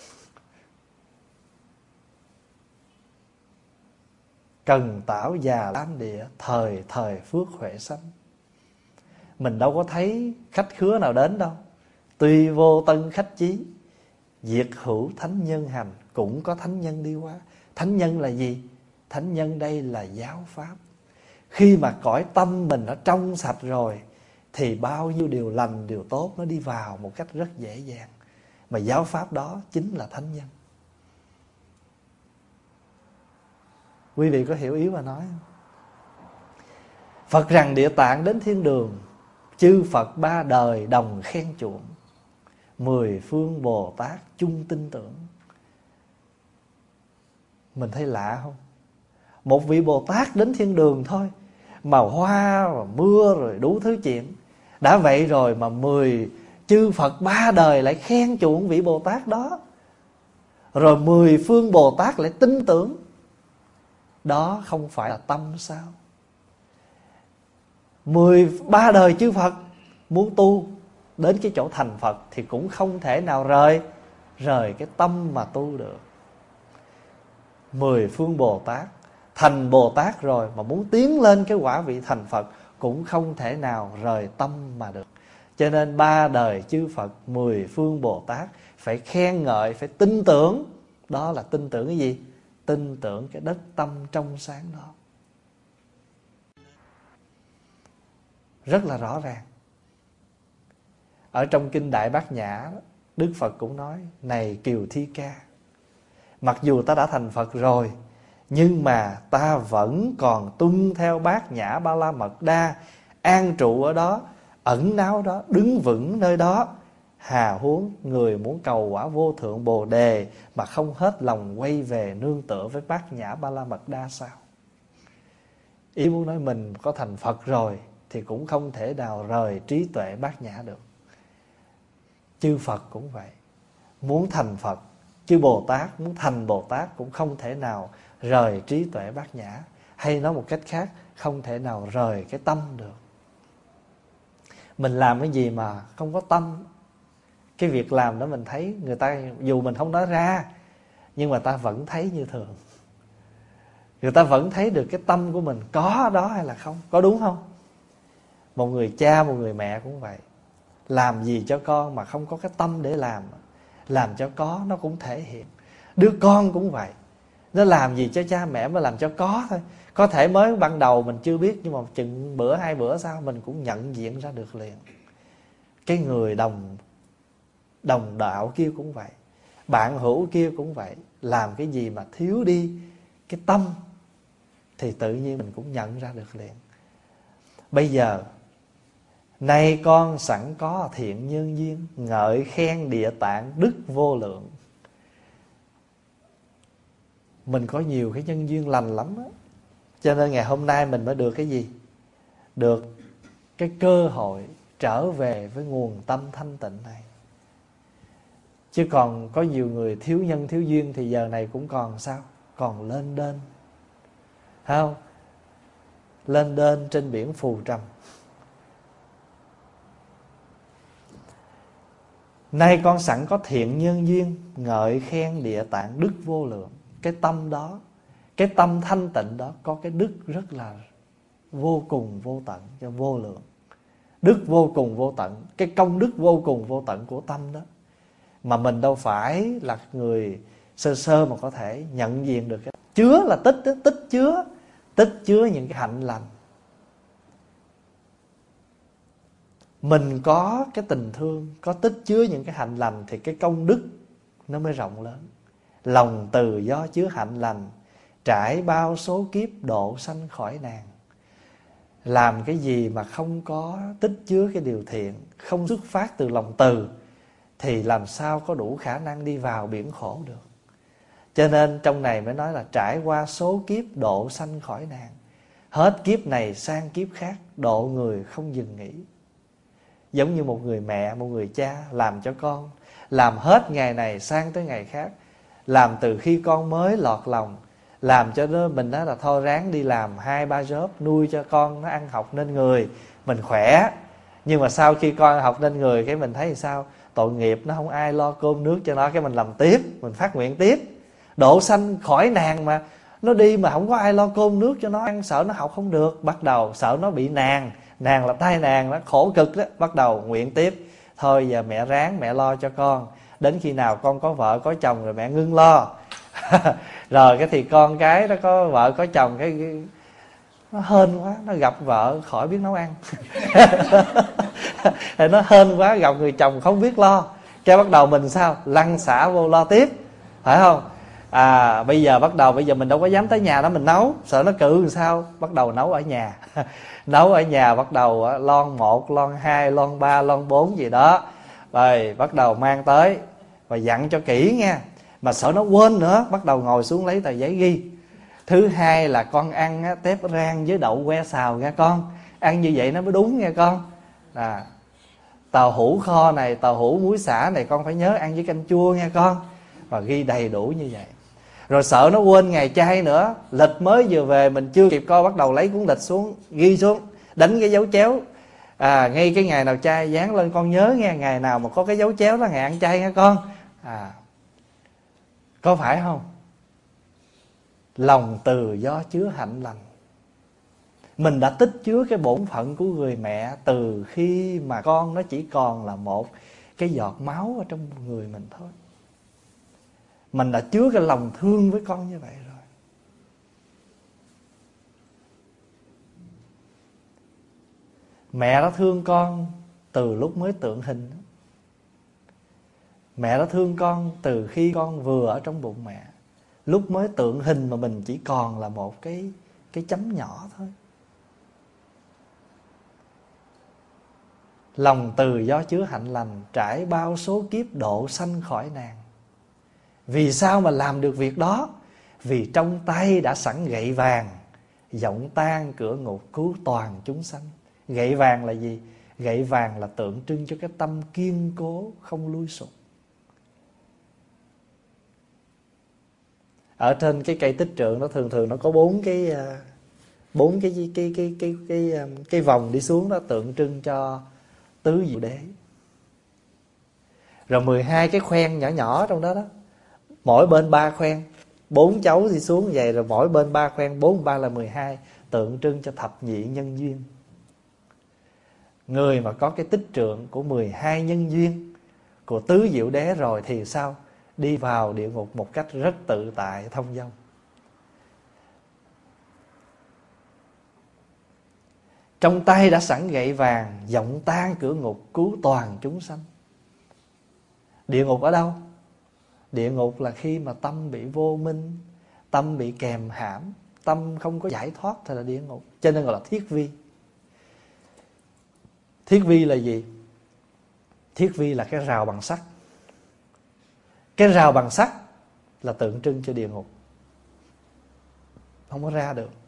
Cần tảo Già Lam địa, thời thời phước huệ sanh. Mình đâu có thấy khách khứa nào đến đâu. Tuy vô tân khách chí, diệt hữu thánh nhân hành. Cũng có thánh nhân đi qua. Thánh nhân là gì? Thánh nhân đây là giáo pháp. Khi mà cõi tâm mình nó trong sạch rồi thì bao nhiêu điều lành, điều tốt nó đi vào một cách rất dễ dàng. Mà giáo pháp đó chính là thánh nhân. Quý vị có hiểu ý mà nói không? Phật rằng Địa Tạng đến thiên đường, chư Phật ba đời đồng khen chuộng, 10 phương Bồ Tát chung tin tưởng. Mình thấy lạ không? Một vị Bồ Tát đến thiên đường thôi mà hoa và mưa rồi đủ thứ chuyện. Đã vậy rồi mà 10 chư Phật ba đời lại khen chuộng vị Bồ Tát đó. Rồi 10 phương Bồ Tát lại tin tưởng. Đó không phải là tâm sao? 13 đời chư Phật muốn tu đến cái chỗ thành Phật thì cũng không thể nào rời cái tâm mà tu được. 10 phương Bồ Tát thành Bồ Tát rồi mà muốn tiến lên cái quả vị thành Phật cũng không thể nào rời tâm mà được. Cho nên 3 đời chư Phật, 10 phương Bồ Tát phải khen ngợi, phải tin tưởng. Đó là tin tưởng cái gì? Tin tưởng cái đất tâm trong sáng đó. Rất là rõ ràng. Ở trong kinh Đại Bát Nhã, Đức Phật cũng nói: này Kiều Thi Ca, mặc dù ta đã thành Phật rồi, nhưng mà ta vẫn còn tuân theo Bát Nhã Ba La Mật Đa, an trụ ở đó, ẩn náu đó, đứng vững nơi đó. Hà huống người muốn cầu quả vô thượng Bồ Đề mà không hết lòng quay về nương tựa với Bát Nhã Ba La Mật Đa sao? Ý muốn nói mình có thành Phật rồi thì cũng không thể nào rời trí tuệ Bát Nhã được. Chư Phật cũng vậy. Muốn thành Phật, chư Bồ Tát muốn thành Bồ Tát cũng không thể nào rời trí tuệ Bát Nhã. Hay nói một cách khác, không thể nào rời cái tâm được. Mình làm cái gì mà không có tâm, cái việc làm đó mình thấy người ta, dù mình không nói ra, nhưng mà ta vẫn thấy như thường. Người ta vẫn thấy được cái tâm của mình có đó hay là không. Có đúng không? Một người cha, một người mẹ cũng vậy. Làm gì cho con mà không có cái tâm để làm cho có nó cũng thể hiện. Đứa con cũng vậy. Nó làm gì cho cha mẹ mà làm cho có thôi. Có thể mới ban đầu mình chưa biết, nhưng mà chừng bữa 2 bữa sau mình cũng nhận diện ra được liền. Cái người đồng đạo kia cũng vậy, bạn hữu kia cũng vậy. Làm cái gì mà thiếu đi cái tâm thì tự nhiên mình cũng nhận ra được liền. Bây giờ nay con sẵn có thiện nhân duyên, ngợi khen Địa Tạng đức vô lượng. Mình có nhiều cái nhân duyên lành lắm á. Cho nên ngày hôm nay mình mới được cái gì? Được cái cơ hội trở về với nguồn tâm thanh tịnh này. Chứ còn có nhiều người thiếu nhân thiếu duyên thì giờ này cũng còn sao? Còn lên đên, thấy không? Lên đên trên biển phù trầm. Nay con sẵn có thiện nhân duyên, ngợi khen Địa Tạng đức vô lượng. Cái tâm đó, cái tâm thanh tịnh đó có cái đức rất là vô cùng vô tận, cho vô lượng. Đức vô cùng vô tận, cái công đức vô cùng vô tận của tâm đó. Mà mình đâu phải là người sơ sơ mà có thể nhận diện được cái. Chứa là tích đó, tích chứa những cái hạnh lành. Mình có cái tình thương, có tích chứa những cái hạnh lành thì cái công đức nó mới rộng lớn. Lòng từ do chứa hạnh lành, trải bao số kiếp độ sanh khỏi nàng. Làm cái gì mà không có tích chứa cái điều thiện, không xuất phát từ lòng từ, thì làm sao có đủ khả năng đi vào biển khổ được. Cho nên trong này mới nói là trải qua số kiếp độ sanh khỏi nạn. Hết kiếp này sang kiếp khác, độ người không dừng nghỉ. Giống như một người mẹ, một người cha làm cho con, làm hết ngày này sang tới ngày khác. Làm từ khi con mới lọt lòng, làm cho nó mình đó là thôi ráng đi làm 2-3 job, nuôi cho con nó ăn học nên người, mình khỏe. Nhưng mà sau khi con học nên người, cái mình thấy thì sao? Tội nghiệp, nó không ai lo cơm nước cho nó, cái mình làm tiếp, mình phát nguyện tiếp. Độ sanh khỏi nàng mà, nó đi mà không có ai lo cơm nước cho nó ăn, sợ nó học không được, bắt đầu sợ nó bị nàng là tai nạn, nó khổ cực đó, bắt đầu nguyện tiếp. Thôi giờ mẹ ráng, mẹ lo cho con, đến khi nào con có vợ có chồng rồi mẹ ngưng lo. Rồi cái thì con cái nó có vợ có chồng, cái nó hên quá, nó gặp vợ khỏi biết nấu ăn. Nó hên quá, gặp người chồng không biết lo, cái bắt đầu mình sao? Lăn xả vô lo tiếp, phải không? Bây giờ mình đâu có dám tới nhà nó mình nấu, sợ nó cự làm sao, bắt đầu nấu ở nhà. Nấu ở nhà bắt đầu lon 1, lon 2, lon 3, lon 4 gì đó. Rồi bắt đầu mang tới và dặn cho kỹ nha. Mà sợ nó quên nữa, bắt đầu ngồi xuống lấy tờ giấy ghi. Thứ hai là con ăn tép rang với đậu que xào nha con, ăn như vậy nó mới đúng nha con. Tàu hũ kho này, tàu hũ muối xả này con phải nhớ ăn với canh chua nha con. Và ghi đầy đủ như vậy. Rồi sợ nó quên ngày chay nữa, lịch mới vừa về mình chưa kịp coi, bắt đầu lấy cuốn lịch xuống, ghi xuống, đánh cái dấu chéo. Ngay cái ngày nào chay dán lên, con nhớ nghe, ngày nào mà có cái dấu chéo là ngày ăn chay nha con. Có phải không? Lòng từ do chứa hạnh lành. Mình đã tích chứa cái bổn phận của người mẹ từ khi mà con nó chỉ còn là một cái giọt máu ở trong người mình thôi. Mình đã chứa cái lòng thương với con như vậy rồi. Mẹ đã thương con từ lúc mới tượng hình. Mẹ đã thương con từ khi con vừa ở trong bụng mẹ. Lúc mới tượng hình mà mình chỉ còn là một cái chấm nhỏ thôi. Lòng từ do chứa hạnh lành, trải bao số kiếp độ sanh khỏi nàng. Vì sao mà làm được việc đó? Vì trong tay đã sẵn gậy vàng, giọng tan cửa ngục cứu toàn chúng sanh. Gậy vàng là gì? Gậy vàng là tượng trưng cho cái tâm kiên cố, không lui sụp. Ở trên cái cây tích trượng nó thường nó có 4 cái vòng đi xuống đó, tượng trưng cho tứ diệu đế. Rồi 12 cái khoen nhỏ nhỏ trong đó đó, mỗi bên 3 khoen, 4 chấu đi xuống vậy, rồi mỗi bên 3 khoen, 4 3 là 12, tượng trưng cho thập nhị nhân duyên. Người mà có cái tích trượng của 12 nhân duyên, của tứ diệu đế rồi thì sao? Đi vào địa ngục một cách rất tự tại, thông dong. Trong tay đã sẵn gậy vàng, giọng tan cửa ngục cứu toàn chúng sanh. Địa ngục ở đâu? Địa ngục là khi mà tâm bị vô minh, tâm bị kèm hãm, tâm không có giải thoát thì là địa ngục. Cho nên gọi là thiết vi. Thiết vi là gì? Thiết vi là cái rào bằng sắt. Cái rào bằng sắt là tượng trưng cho địa ngục, không có ra được.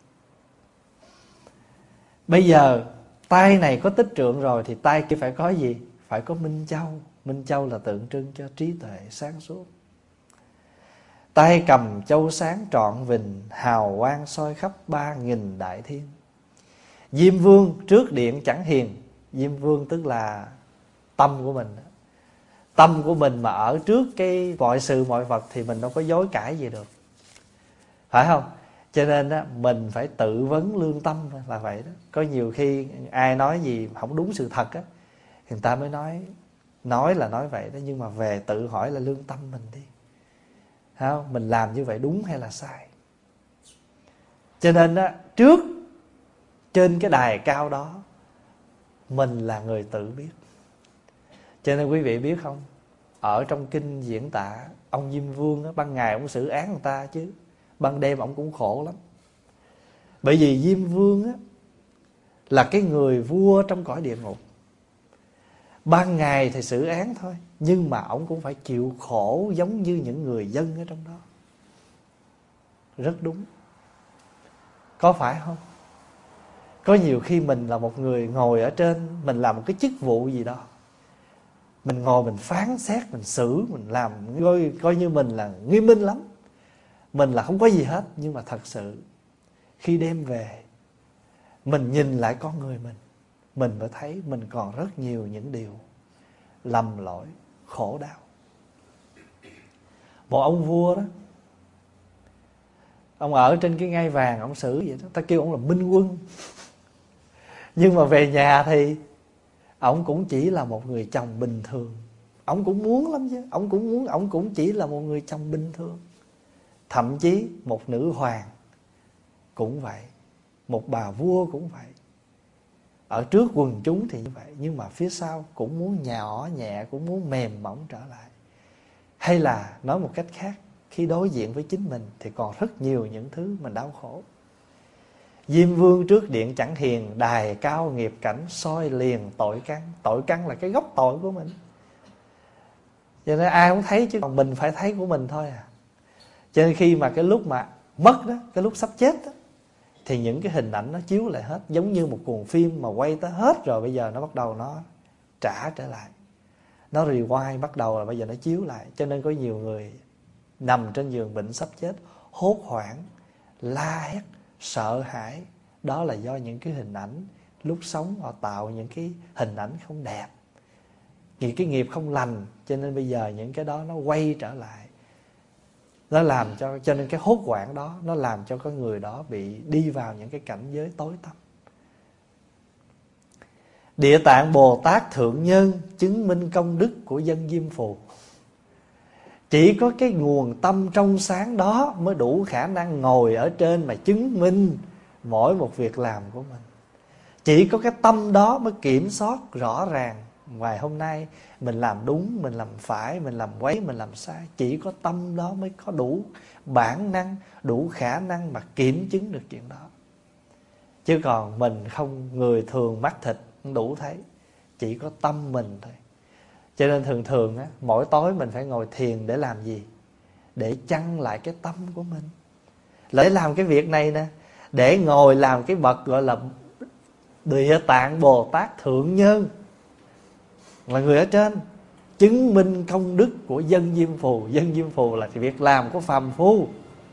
Bây giờ tay này có tích trượng rồi thì tay kia phải có gì? Phải có minh châu. Minh châu là tượng trưng cho trí tuệ sáng suốt. Tay cầm châu sáng trọn vình, hào quang soi khắp 3000 đại thiên. Diêm vương trước điện chẳng hiền. Diêm vương tức là tâm của mình. Tâm của mình mà ở trước cái mọi sự mọi vật thì mình đâu có dối cãi gì được, phải không? Cho nên á, mình phải tự vấn lương tâm là vậy đó. Có nhiều khi ai nói gì không đúng sự thật á, người ta mới nói là nói vậy đó, nhưng mà về tự hỏi là lương tâm mình đi, phải không? Mình làm như vậy đúng hay là sai? Cho nên á, trước trên cái đài cao đó mình là người tự biết. Cho nên quý vị biết không, ở trong kinh diễn tả ông Diêm Vương á, ban ngày ông xử án người ta chứ ban đêm ông cũng khổ lắm. Bởi vì Diêm Vương á, là cái người vua trong cõi địa ngục. Ban ngày thì xử án thôi, nhưng mà ông cũng phải chịu khổ giống như những người dân ở trong đó. Rất đúng. Có phải không? Có nhiều khi mình là một người ngồi ở trên, mình làm một cái chức vụ gì đó, mình ngồi mình phán xét, mình xử, mình làm coi như mình là nghiêm minh lắm, mình là không có gì hết. Nhưng mà thật sự khi đem về mình nhìn lại con người mình mới thấy mình còn rất nhiều những điều lầm lỗi, khổ đau. Một ông vua đó, ông ở trên cái ngai vàng, ông xử vậy đó, ta kêu ông là minh quân. Nhưng mà về nhà thì ông cũng chỉ là một người chồng bình thường. Ông cũng muốn lắm chứ, ông cũng chỉ là một người chồng bình thường. Thậm chí một nữ hoàng cũng vậy, một bà vua cũng vậy. Ở trước quần chúng thì như vậy, nhưng mà phía sau cũng muốn nhỏ nhẹ, cũng muốn mềm mỏng trở lại. Hay là nói một cách khác, khi đối diện với chính mình thì còn rất nhiều những thứ mình đau khổ. Diêm Vương trước điện chẳng hiền, đài cao nghiệp cảnh, soi liền tội căn. Tội căn là cái gốc tội của mình, cho nên ai cũng thấy chứ còn mình phải thấy của mình thôi à. Cho nên khi mà cái lúc mà mất đó, cái lúc sắp chết đó, thì những cái hình ảnh nó chiếu lại hết. Giống như một cuồng phim mà quay tới hết rồi, bây giờ nó bắt đầu nó trả trở lại, nó rewind bắt đầu là bây giờ nó chiếu lại. Cho nên có nhiều người nằm trên giường bệnh sắp chết, hốt hoảng, la hét, sợ hãi. Đó là do những cái hình ảnh lúc sống họ tạo những cái hình ảnh không đẹp, những cái nghiệp không lành. Cho nên bây giờ những cái đó nó quay trở lại, nó làm cho nên cái hốt hoảng đó nó làm cho cái người đó bị đi vào những cái cảnh giới tối tăm. Địa Tạng Bồ Tát Thượng Nhân chứng minh công đức của dân Diêm Phù. Chỉ có cái nguồn tâm trong sáng đó mới đủ khả năng ngồi ở trên mà chứng minh mỗi một việc làm của mình. Chỉ có cái tâm đó mới kiểm soát rõ ràng. Ngoài hôm nay mình làm đúng, mình làm phải, mình làm quấy, mình làm sai. Chỉ có tâm đó mới có đủ bản năng, đủ khả năng mà kiểm chứng được chuyện đó. Chứ còn mình không, người thường mắt thịt không đủ thấy. Chỉ có tâm mình thôi. Cho nên thường á, mỗi tối mình phải ngồi thiền để làm gì? Để chăng lại cái tâm của mình. Để làm cái việc này nè, để ngồi làm cái bậc gọi là Địa Tạng Bồ Tát Thượng Nhân, là người ở trên, chứng minh công đức của dân Diêm Phù. Dân Diêm Phù là việc làm của phàm phu.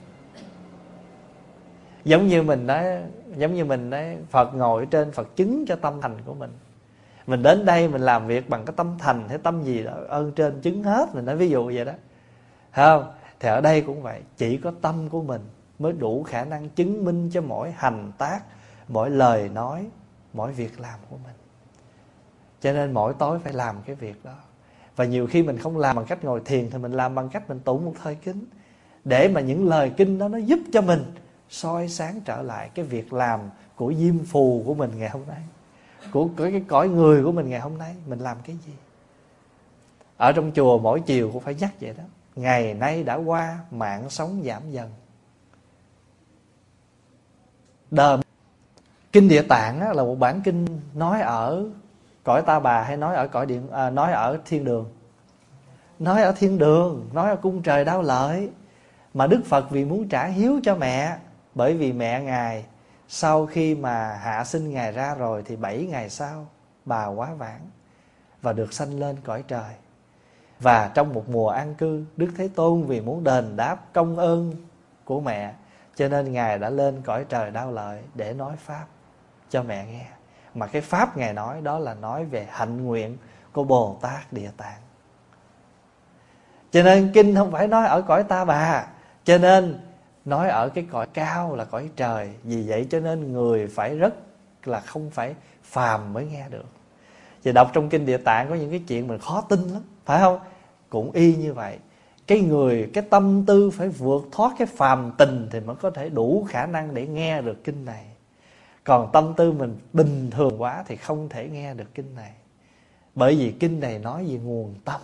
Giống như mình đấy, Phật ngồi ở trên, Phật chứng cho tâm thành của mình. Mình đến đây mình làm việc bằng cái tâm thành hay tâm gì đó, ơn trên chứng hết. Mình nói ví dụ vậy đó, thấy không? Thì ở đây cũng vậy, chỉ có tâm của mình mới đủ khả năng chứng minh cho mỗi hành tác, mỗi lời nói, mỗi việc làm của mình. Cho nên mỗi tối phải làm cái việc đó. Và nhiều khi mình không làm bằng cách ngồi thiền, thì mình làm bằng cách mình tụng một thời kinh, để mà những lời kinh đó nó giúp cho mình soi sáng trở lại cái việc làm của Diêm Phù của mình ngày hôm nay, của cái cõi người của mình ngày hôm nay. Mình làm cái gì? Ở trong chùa mỗi chiều cũng phải nhắc vậy đó. Ngày nay đã qua, mạng sống giảm dần. Kinh Địa Tạng là một bản kinh nói ở cõi Ta Bà hay nói ở nói ở thiên đường? Nói ở thiên đường, nói ở cung trời Đao Lợi. Mà Đức Phật vì muốn trả hiếu cho mẹ, bởi vì mẹ Ngài sau khi mà hạ sinh Ngài ra rồi thì 7 ngày sau bà quá vãng và được sanh lên cõi trời. Và trong một mùa an cư, Đức Thế Tôn vì muốn đền đáp công ơn của mẹ, cho nên Ngài đã lên cõi trời Đao Lợi để nói Pháp cho mẹ nghe. Mà cái Pháp Ngài nói đó là nói về hạnh nguyện của Bồ Tát Địa Tạng. Cho nên kinh không phải nói ở cõi Ta Bà, cho nên nói ở cái cõi cao là cõi trời. Vì vậy cho nên người phải rất là không phải phàm mới nghe được. Và đọc trong kinh Địa Tạng có những cái chuyện mình khó tin lắm, phải không? Cũng y như vậy. cái tâm tư phải vượt thoát cái phàm tình thì mới có thể đủ khả năng để nghe được kinh này. Còn tâm tư mình bình thường quá thì không thể nghe được kinh này. Bởi vì kinh này nói về nguồn tâm,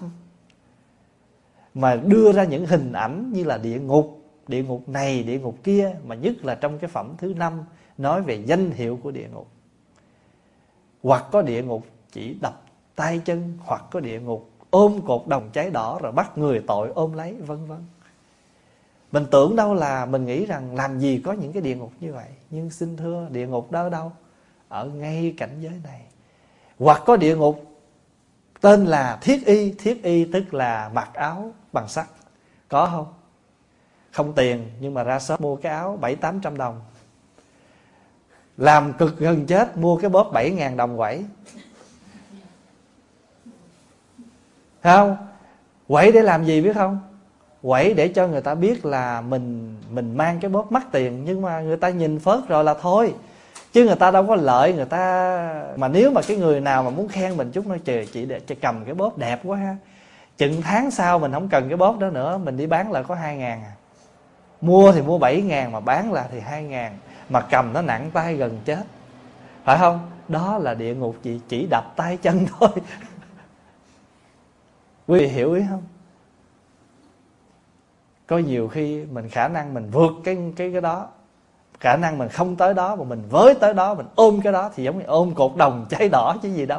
mà đưa ra những hình ảnh như là địa ngục này, địa ngục kia, mà nhất là trong cái phẩm thứ 5 nói về danh hiệu của địa ngục. Hoặc có địa ngục chỉ đập tay chân, hoặc có địa ngục ôm cột đồng cháy đỏ rồi bắt người tội ôm lấy, vân vân. Mình tưởng đâu là mình nghĩ rằng làm gì có những cái địa ngục như vậy. Nhưng xin thưa, địa ngục đó ở đâu? Ở ngay cảnh giới này. Hoặc có địa ngục tên là thiết y. Thiết y tức là mặc áo bằng sắt. Có không? Không tiền, nhưng mà ra shop mua cái áo 700-800 đồng. Làm cực gần chết, mua cái bóp 7.000 đồng quẩy. Không? Quẩy để làm gì biết không? Quẩy để cho người ta biết là mình mang cái bóp mắc tiền, nhưng mà người ta nhìn phớt rồi là thôi. Chứ người ta đâu có lợi người ta. Mà nếu mà cái người nào mà muốn khen mình chút nói trời, chị để cầm cái bóp đẹp quá ha, chừng tháng sau mình không cần cái bóp đó nữa, mình đi bán lại có 2.000 à. Mua thì mua 7.000 mà bán lại thì 2.000, mà cầm nó nặng tay gần chết. Phải không? Đó là địa ngục, chỉ đập tay chân thôi. Quý vị hiểu ý không? Có nhiều khi mình khả năng mình vượt cái đó, khả năng mình không tới đó mà mình với tới đó, mình ôm cái đó thì giống như ôm cột đồng cháy đỏ chứ gì đâu.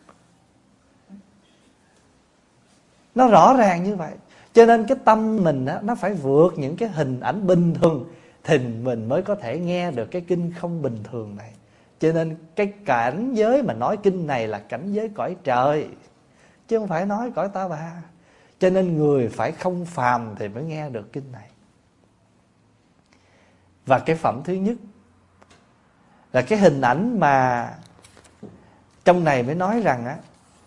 Nó rõ ràng như vậy. Cho nên cái tâm mình á, nó phải vượt những cái hình ảnh bình thường thì mình mới có thể nghe được cái kinh không bình thường này. Cho nên cái cảnh giới mà nói kinh này là cảnh giới cõi trời, chứ không phải nói cõi ta bà. Cho nên người phải không phàm thì mới nghe được kinh này. Và cái phẩm thứ nhất là cái hình ảnh mà trong này mới nói rằng á,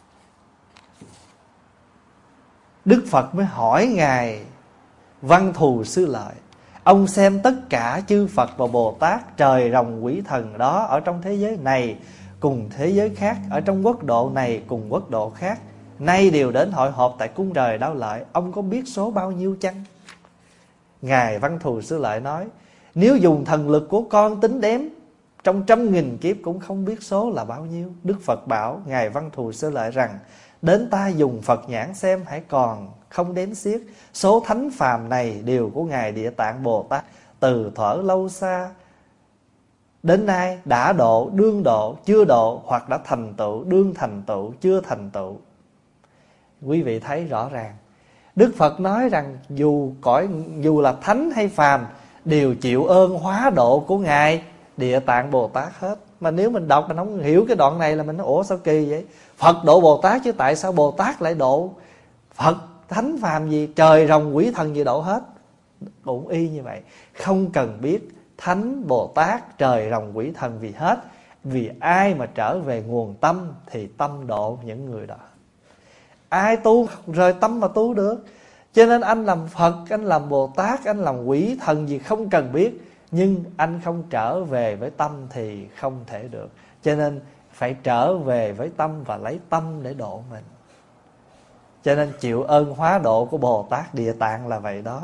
Đức Phật mới hỏi Ngài Văn Thù Sư Lợi: ông xem tất cả chư Phật và Bồ Tát, trời rồng quỷ thần đó, ở trong thế giới này cùng thế giới khác, ở trong quốc độ này cùng quốc độ khác, nay đều đến hội họp tại cung trời Đao Lợi, ông có biết số bao nhiêu chăng? Ngài Văn Thù Sư Lợi nói: nếu dùng thần lực của con tính đếm, trong 100.000 kiếp cũng không biết số là bao nhiêu. Đức Phật bảo Ngài Văn Thù Sư Lợi rằng: đến ta dùng Phật nhãn xem hãy còn không đếm xiết. Số thánh phàm này đều của Ngài Địa Tạng Bồ Tát, từ thuở lâu xa đến nay đã độ, đương độ, chưa độ, hoặc đã thành tựu, đương thành tựu, chưa thành tựu. Quý vị thấy rõ ràng, Đức Phật nói rằng dù là thánh hay phàm đều chịu ơn hóa độ của Ngài Địa Tạng Bồ Tát hết. Mà nếu mình đọc mình không hiểu cái đoạn này là mình nói ủa sao kỳ vậy? Phật độ Bồ Tát chứ tại sao Bồ Tát lại độ Phật? Thánh phàm gì, trời rồng quỷ thần gì độ hết. Cũng y như vậy, không cần biết thánh, Bồ Tát, trời rồng quỷ thần vì hết. Vì ai mà trở về nguồn tâm thì tâm độ những người đó. Ai tu rời tâm mà tu được. Cho nên anh làm Phật, anh làm Bồ Tát, anh làm quỷ thần gì không cần biết, nhưng anh không trở về với tâm thì không thể được. Cho nên phải trở về với tâm và lấy tâm để độ mình. Cho nên chịu ơn hóa độ của Bồ Tát Địa Tạng là vậy đó.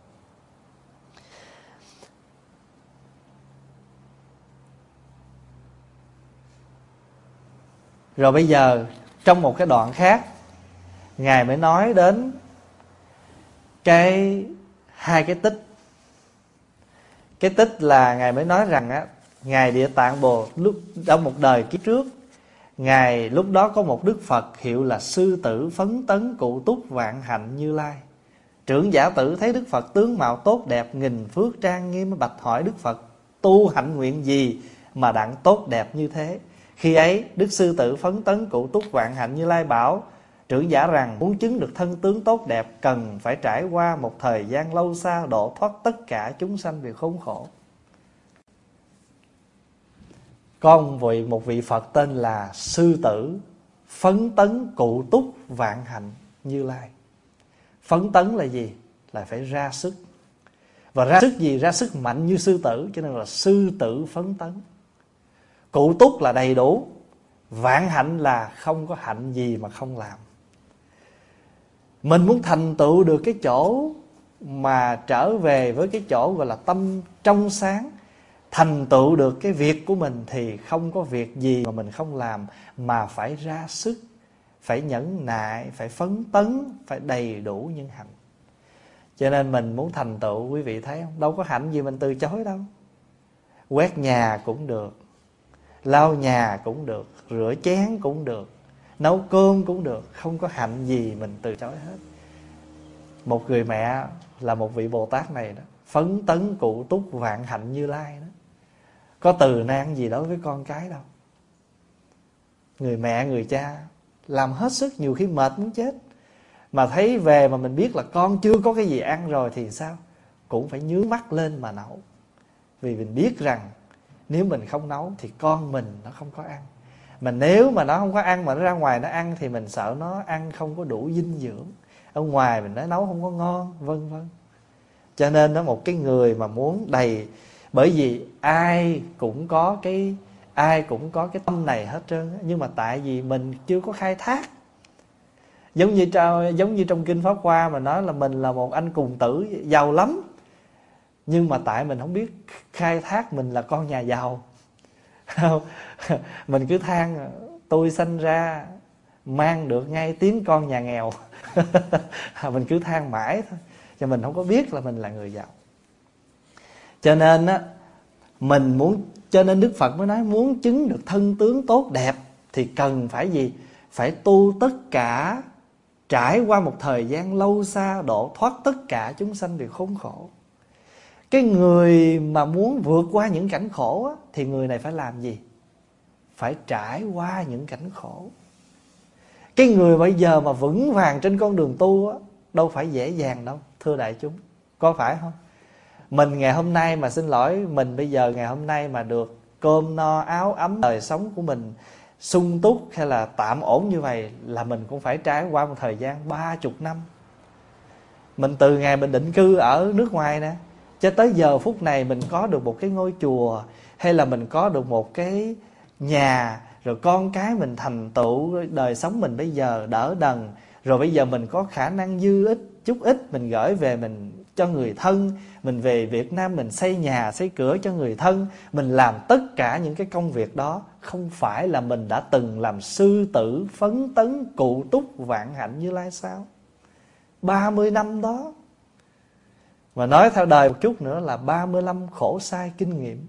Rồi bây giờ trong một cái đoạn khác, Ngài mới nói đến hai cái tích. Cái tích là Ngài mới nói rằng á, Ngài Địa Tạng Bồ lúc trong một đời kiếp trước, Ngài lúc đó có một Đức Phật hiệu là Sư Tử Phấn Tấn Cụ Túc Vạn Hạnh Như Lai. Trưởng giả tử thấy Đức Phật tướng mạo tốt đẹp, nghìn phước trang nghiêm, mới bạch hỏi Đức Phật: tu hạnh nguyện gì mà đặng tốt đẹp như thế? Khi ấy Đức Sư Tử Phấn Tấn Cụ Túc Vạn Hạnh Như Lai bảo trưởng giả rằng muốn chứng được thân tướng tốt đẹp, cần phải trải qua một thời gian lâu xa, độ thoát tất cả chúng sanh về khốn khổ. Có một vị Phật tên là Sư Tử Phấn Tấn Cụ Túc Vạn Hạnh Như Lai. Phấn tấn là gì? Là phải ra sức. Và ra sức gì? Ra sức mạnh như sư tử, cho nên là Sư Tử Phấn Tấn. Cụ túc là đầy đủ, vạn hạnh là không có hạnh gì mà không làm. Mình muốn thành tựu được cái chỗ mà trở về với cái chỗ gọi là tâm trong sáng, thành tựu được cái việc của mình, thì không có việc gì mà mình không làm, mà phải ra sức, phải nhẫn nại, phải phấn tấn, phải đầy đủ những hạnh. Cho nên mình muốn thành tựu, quý vị thấy không, đâu có hạnh gì mình từ chối đâu. Quét nhà cũng được, lau nhà cũng được, rửa chén cũng được, nấu cơm cũng được, không có hạnh gì mình từ chối hết. Một người mẹ là một vị Bồ Tát này đó, phấn tấn cụ túc vạn hạnh Như Lai đó, có từ nan gì đối với con cái đâu. Người mẹ người cha làm hết sức, nhiều khi mệt muốn chết, mà thấy về mà mình biết là con chưa có cái gì ăn rồi thì sao, cũng phải nhướng mắt lên mà nấu. Vì mình biết rằng nếu mình không nấu thì con mình nó không có ăn. Mà nếu mà nó không có ăn mà nó ra ngoài nó ăn, thì mình sợ nó ăn không có đủ dinh dưỡng, ở ngoài mình nói nấu không có ngon, vân vân. Cho nên nó một cái người mà muốn đầy, bởi vì ai cũng có cái tâm này hết trơn, nhưng mà tại vì mình chưa có khai thác. Giống như trong kinh Pháp Hoa mà nói là mình là một anh cùng tử giàu lắm, nhưng mà tại mình không biết khai thác mình là con nhà giàu. Mình cứ than tôi sanh ra mang được ngay tiếng con nhà nghèo. Mình cứ than mãi thôi, cho mình không có biết là mình là người giàu. Cho nên á, cho nên Đức Phật mới nói muốn chứng được thân tướng tốt đẹp thì cần phải gì? Phải tu tất cả, trải qua một thời gian lâu xa, độ thoát tất cả chúng sanh đều khốn khổ. Cái người mà muốn vượt qua những cảnh khổ á, thì người này phải làm gì? Phải trải qua những cảnh khổ. Cái người bây giờ mà vững vàng trên con đường tu á, đâu phải dễ dàng đâu, thưa đại chúng. Có phải không? Mình ngày hôm nay mà, xin lỗi, mình bây giờ ngày hôm nay mà được cơm no áo ấm, đời sống của mình sung túc hay là tạm ổn như vậy, là mình cũng phải trải qua một thời gian 30 năm. Mình từ ngày mình định cư ở nước ngoài nè, cho tới giờ phút này mình có được một cái ngôi chùa, hay là mình có được một cái nhà, rồi con cái mình thành tựu, đời sống mình bây giờ đỡ đần, rồi bây giờ mình có khả năng dư ích, chút ít mình gửi về mình cho người thân. Mình về Việt Nam mình xây nhà, xây cửa cho người thân. Mình làm tất cả những cái công việc đó, không phải là mình đã từng làm sư tử phấn tấn cụ túc vạn hạnh Như Lai sao? 30 năm đó. Mà nói theo đời một chút nữa là 35 khổ sai kinh nghiệm.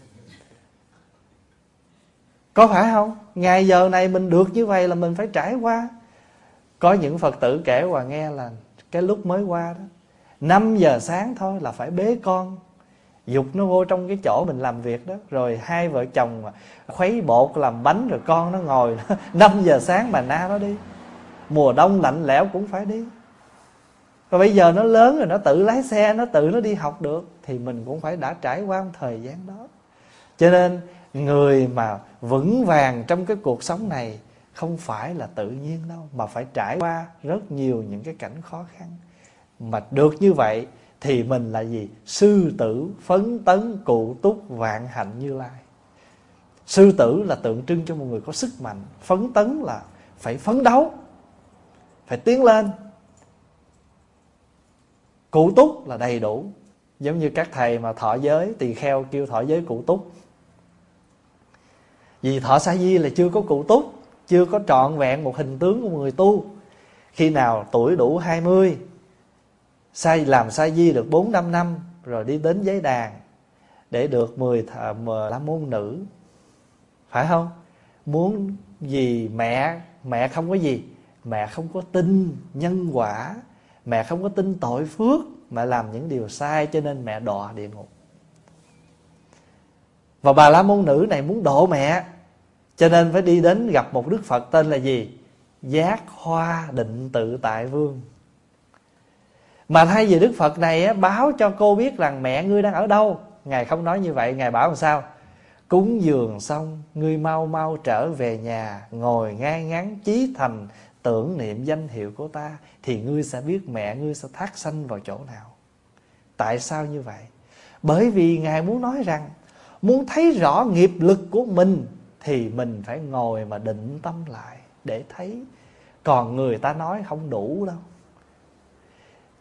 Có phải không? Ngày giờ này mình được như vậy là mình phải trải qua. Có những Phật tử kể Hòa nghe là cái lúc mới qua đó, 5 giờ sáng thôi là phải bế con, giục nó vô trong cái chỗ mình làm việc đó. Rồi hai vợ chồng khuấy bột làm bánh, rồi con nó ngồi 5 giờ sáng bà na nó đi. Mùa đông lạnh lẽo cũng phải đi. Và bây giờ nó lớn rồi, nó tự lái xe, nó tự nó đi học được, thì mình cũng phải đã trải qua một thời gian đó. Cho nên người mà vững vàng trong cái cuộc sống này không phải là tự nhiên đâu, mà phải trải qua rất nhiều những cái cảnh khó khăn. Mà được như vậy thì mình là gì? Sư tử phấn tấn cụ túc vạn hạnh Như Lai. Sư tử là tượng trưng cho một người có sức mạnh, phấn tấn là phải phấn đấu, phải tiến lên. Cụ túc là đầy đủ. Giống như các thầy mà thọ giới, tỳ kheo kêu thọ giới cụ túc. Vì thọ sa di là chưa có cụ túc, chưa có trọn vẹn một hình tướng của một người tu. Khi nào tuổi đủ 20, làm sa di được 4-5 năm, rồi đi đến giới đàn để được 10 la môn nữ. Phải không? Muốn gì mẹ không có gì? Mẹ không có tin nhân quả, mẹ không có tin tội phước, mẹ làm những điều sai cho nên mẹ đọa địa ngục. Và bà la môn nữ này muốn độ mẹ, cho nên phải đi đến gặp một Đức Phật tên là gì? Giác Hoa Định Tự Tại Vương. Mà thay vì Đức Phật này báo cho cô biết rằng mẹ ngươi đang ở đâu, Ngài không nói như vậy. Ngài bảo làm sao? Cúng dường xong, ngươi mau mau trở về nhà, ngồi ngay ngắn chí thành tưởng niệm danh hiệu của ta, thì ngươi sẽ biết mẹ ngươi sẽ thác sanh vào chỗ nào. Tại sao như vậy? Bởi vì Ngài muốn nói rằng, muốn thấy rõ nghiệp lực của mình thì mình phải ngồi mà định tâm lại để thấy. Còn người ta nói không đủ đâu.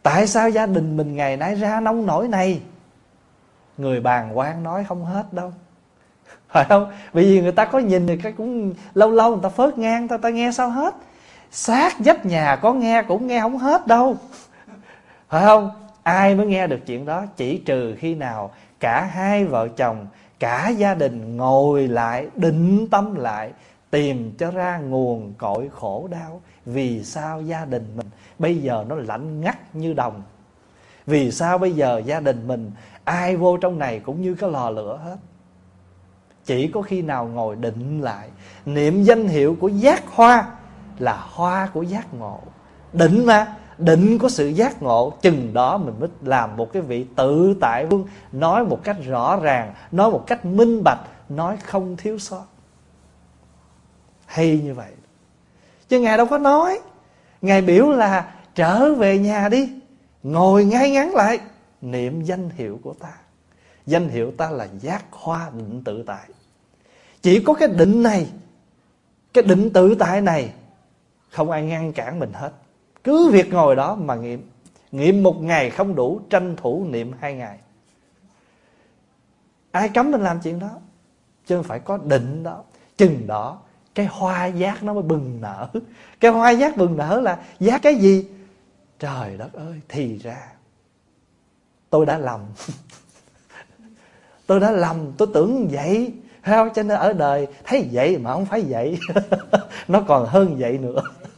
Tại sao gia đình mình ngày nay ra nông nổi này? Người bàng quan nói không hết đâu, phải không? Bởi vì người ta có nhìn thì cũng lâu lâu người ta phớt ngang, ta nghe sao hết. Sát vách nhà có nghe cũng nghe không hết đâu, phải không? Ai mới nghe được chuyện đó? Chỉ trừ khi nào cả hai vợ chồng, cả gia đình ngồi lại, định tâm lại, tìm cho ra nguồn cội khổ đau. Vì sao gia đình mình bây giờ nó lạnh ngắt như đồng? Vì sao bây giờ gia đình mình ai vô trong này cũng như cái lò lửa hết? Chỉ có khi nào ngồi định lại, niệm danh hiệu của giác hoa là hoa của giác ngộ. Định mà, định có sự giác ngộ, chừng đó mình mới làm một cái vị tự tại vương, nói một cách rõ ràng, nói một cách minh bạch, nói không thiếu sót. Hay như vậy. Chứ Ngài đâu có nói. Ngài biểu là trở về nhà đi, ngồi ngay ngắn lại, niệm danh hiệu của ta. Danh hiệu ta là giác hoa định tự tại. Chỉ có cái định này, cái định tự tại này, không ai ngăn cản mình hết. Cứ việc ngồi đó mà niệm. Niệm 1 ngày không đủ, tranh thủ niệm 2 ngày. Ai cấm mình làm chuyện đó? Chứ không phải có định đó. Chừng đó cái hoa giác nó mới bừng nở. Cái hoa giác bừng nở là giác cái gì? Trời đất ơi, thì ra tôi đã lầm. Tôi đã lầm, tôi tưởng vậy. Cho nên ở đời thấy vậy mà không phải vậy. Nó còn hơn vậy nữa.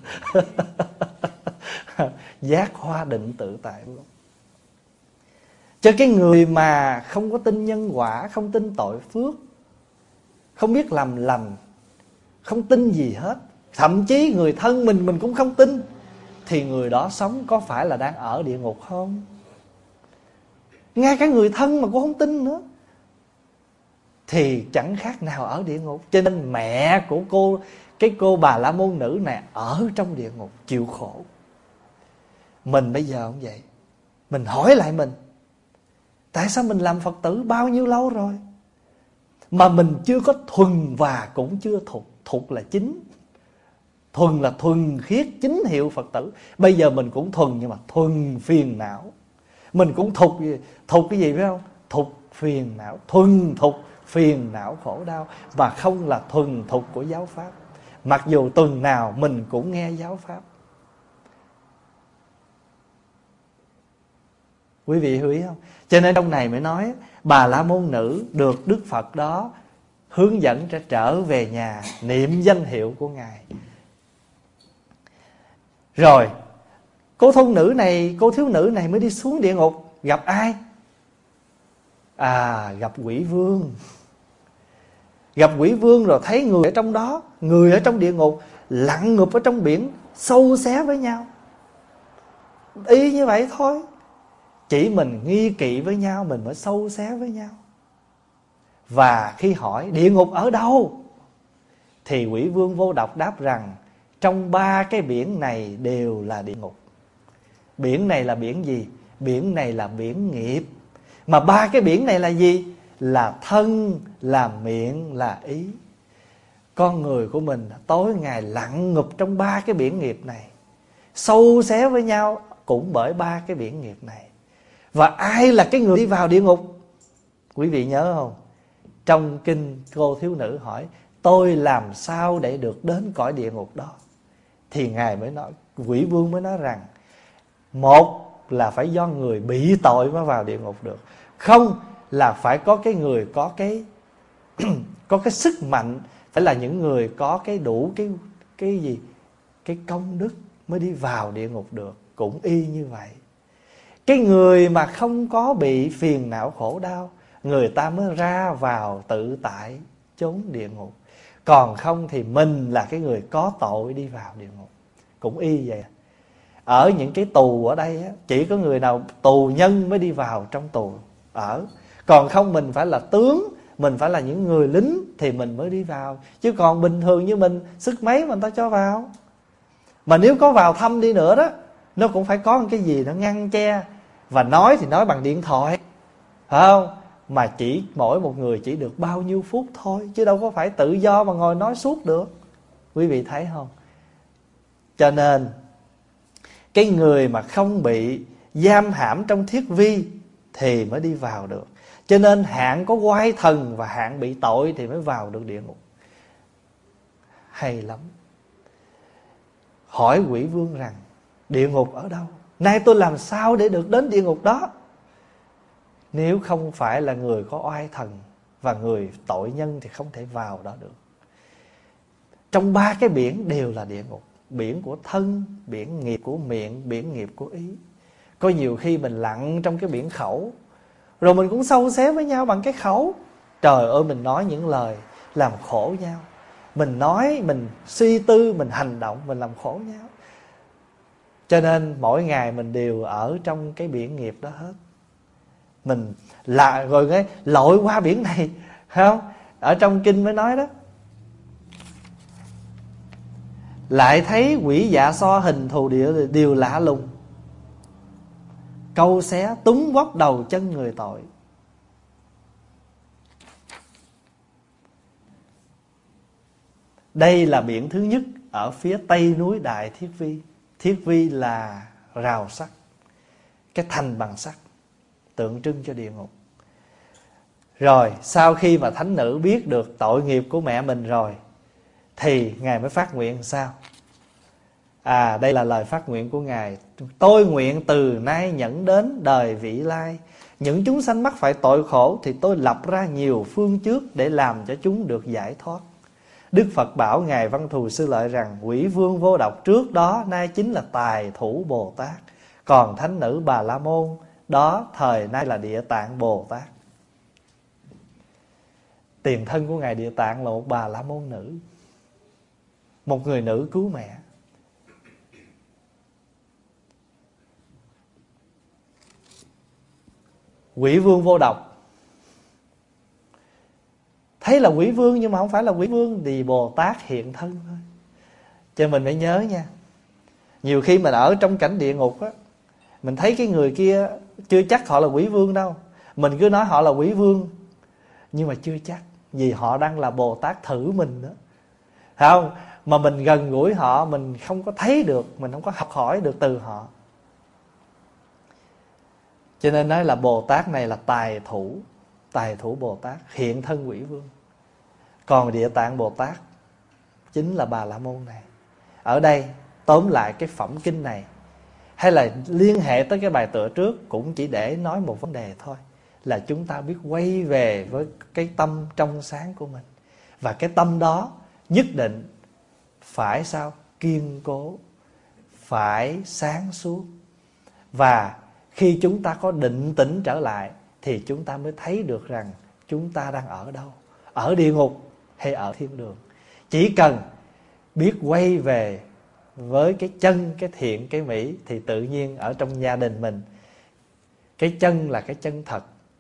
Giác hoa định tự tại luôn. Cho cái người mà không có tin nhân quả, không tin tội phước, không biết làm lành, không tin gì hết, thậm chí người thân mình cũng không tin, thì người đó sống có phải là đang ở địa ngục không? Ngay cả người thân mà cũng không tin nữa thì chẳng khác nào ở địa ngục. Cho nên mẹ của cô Bà La Môn nữ này ở trong địa ngục chịu khổ. Mình bây giờ không vậy. Mình hỏi lại mình, tại sao mình làm Phật tử bao nhiêu lâu rồi mà mình chưa có thuần và cũng chưa thục? Thục là chính, thuần là thuần khiết chính hiệu Phật tử. Bây giờ mình cũng thuần nhưng mà thuần phiền não. Mình cũng thục cái gì biết không? Thục phiền não, thuần thục phiền não khổ đau, và không là thuần thục của giáo pháp. Mặc dù tuần nào mình cũng nghe giáo pháp. Quý vị hiểu ý không? Cho nên trong này mới nói Bà La Môn nữ được Đức Phật đó hướng dẫn cho trở về nhà, niệm danh hiệu của Ngài. Rồi cô thiếu nữ này mới đi xuống địa ngục. Gặp ai? Gặp quỷ vương. Gặp quỷ vương rồi thấy người ở trong đó, người ở trong địa ngục lặn ngụp ở trong biển, sâu xé với nhau. Y như vậy thôi. Chỉ mình nghi kỵ với nhau, mình mới sâu xé với nhau. Và khi hỏi địa ngục ở đâu, thì quỷ vương Vô Độc đáp rằng trong 3 cái biển này đều là địa ngục. Biển này là biển gì? Biển này là biển nghiệp. Mà 3 cái biển này là gì? Là thân, là miệng, là ý. Con người của mình tối ngày lặn ngụp trong 3 cái biển nghiệp này, sâu xé với nhau cũng bởi 3 cái biển nghiệp này. Và ai là cái người đi vào địa ngục? Quý vị nhớ không? Trong kinh cô thiếu nữ hỏi tôi làm sao để được đến cõi địa ngục đó, thì Ngài mới nói, quỷ vương mới nói rằng một là phải do người bị tội mới vào địa ngục được, không là phải có cái người có cái có cái sức mạnh, phải là những người có cái đủ cái gì, cái công đức mới đi vào địa ngục được. Cũng y như vậy, cái người mà không có bị phiền não khổ đau, người ta mới ra vào tự tại chốn địa ngục. Còn không thì mình là cái người có tội đi vào địa ngục. Cũng y vậy. Ở những cái tù ở đây á, chỉ có người nào tù nhân mới đi vào trong tù ở. Còn không mình phải là tướng, mình phải là những người lính thì mình mới đi vào. Chứ còn bình thường như mình, sức mấy mà người ta cho vào. Mà nếu có vào thăm đi nữa đó, nó cũng phải có một cái gì nó ngăn che. Và nói thì nói bằng điện thoại, phải không? Mà chỉ mỗi một người chỉ được bao nhiêu phút thôi, chứ đâu có phải tự do mà ngồi nói suốt được. Quý vị thấy không? Cho nên cái người mà không bị giam hãm trong thiết vi thì mới đi vào được. Cho nên hạng có oai thần và hạng bị tội thì mới vào được địa ngục. Hay lắm. Hỏi quỷ vương rằng địa ngục ở đâu? Nay tôi làm sao để được đến địa ngục đó? Nếu không phải là người có oai thần và người tội nhân thì không thể vào đó được. Trong ba cái biển đều là địa ngục. Biển của thân, biển nghiệp của miệng, biển nghiệp của ý. Có nhiều khi mình lặn trong cái biển khẩu, rồi mình cũng sâu xé với nhau bằng cái khẩu. Trời ơi, mình nói những lời làm khổ nhau. Mình nói, mình suy tư, mình hành động, mình làm khổ nhau. Cho nên mỗi ngày mình đều ở trong cái biển nghiệp đó hết. Mình là rồi cái lội qua biển này, không? Ở trong kinh mới nói đó. Lại thấy quỷ dạ so hình thù địa điều lạ lùng, câu xé túm bóc đầu chân người tội. Đây là biển thứ nhất ở phía tây núi Đại Thiết Vi. Thiết Vi là rào sắt, cái thành bằng sắt, tượng trưng cho địa ngục. Rồi sau khi mà thánh nữ biết được tội nghiệp của mẹ mình rồi thì Ngài mới phát nguyện sao? Đây là lời phát nguyện của Ngài. Tôi nguyện từ nay nhẫn đến đời vị lai, những chúng sanh mắc phải tội khổ thì tôi lập ra nhiều phương trước để làm cho chúng được giải thoát. Đức Phật bảo Ngài Văn Thù Sư Lợi rằng quỷ vương vô độc trước đó nay chính là Tài Thủ Bồ Tát, còn thánh nữ Bà La Môn đó thời nay là Địa Tạng Bồ Tát. Tiền thân của Ngài Địa Tạng là một Bà La Môn nữ, một người nữ cứu mẹ. Quỷ vương vô độc, thấy là quỷ vương nhưng mà không phải là quỷ vương thì Bồ Tát hiện thân thôi. Cho mình phải nhớ nha. Nhiều khi mình ở trong cảnh địa ngục á, mình thấy cái người kia chưa chắc họ là quỷ vương đâu. Mình cứ nói họ là quỷ vương, nhưng mà chưa chắc, vì họ đang là Bồ Tát thử mình nữa, không? Mà mình gần gũi họ, mình không có thấy được, mình không có học hỏi được từ họ. Cho nên nói là Bồ Tát này là Tài Thủ Bồ Tát, hiện thân quỷ vương. Còn Địa Tạng Bồ Tát chính là Bà La Môn này. Ở đây tóm lại cái phẩm kinh này, hay là liên hệ tới cái bài tựa trước, cũng chỉ để nói một vấn đề thôi, là chúng ta biết quay về với cái tâm trong sáng của mình. Và cái tâm đó nhất định phải sao? Kiên cố, phải sáng suốt. Và khi chúng ta có định tĩnh trở lại thì chúng ta mới thấy được rằng chúng ta đang ở đâu, ở địa ngục hay ở thiên đường. Chỉ cần biết quay về với cái chân, cái thiện, cái mỹ, thì tự nhiên ở trong gia đình mình, cái chân là cái chân thật,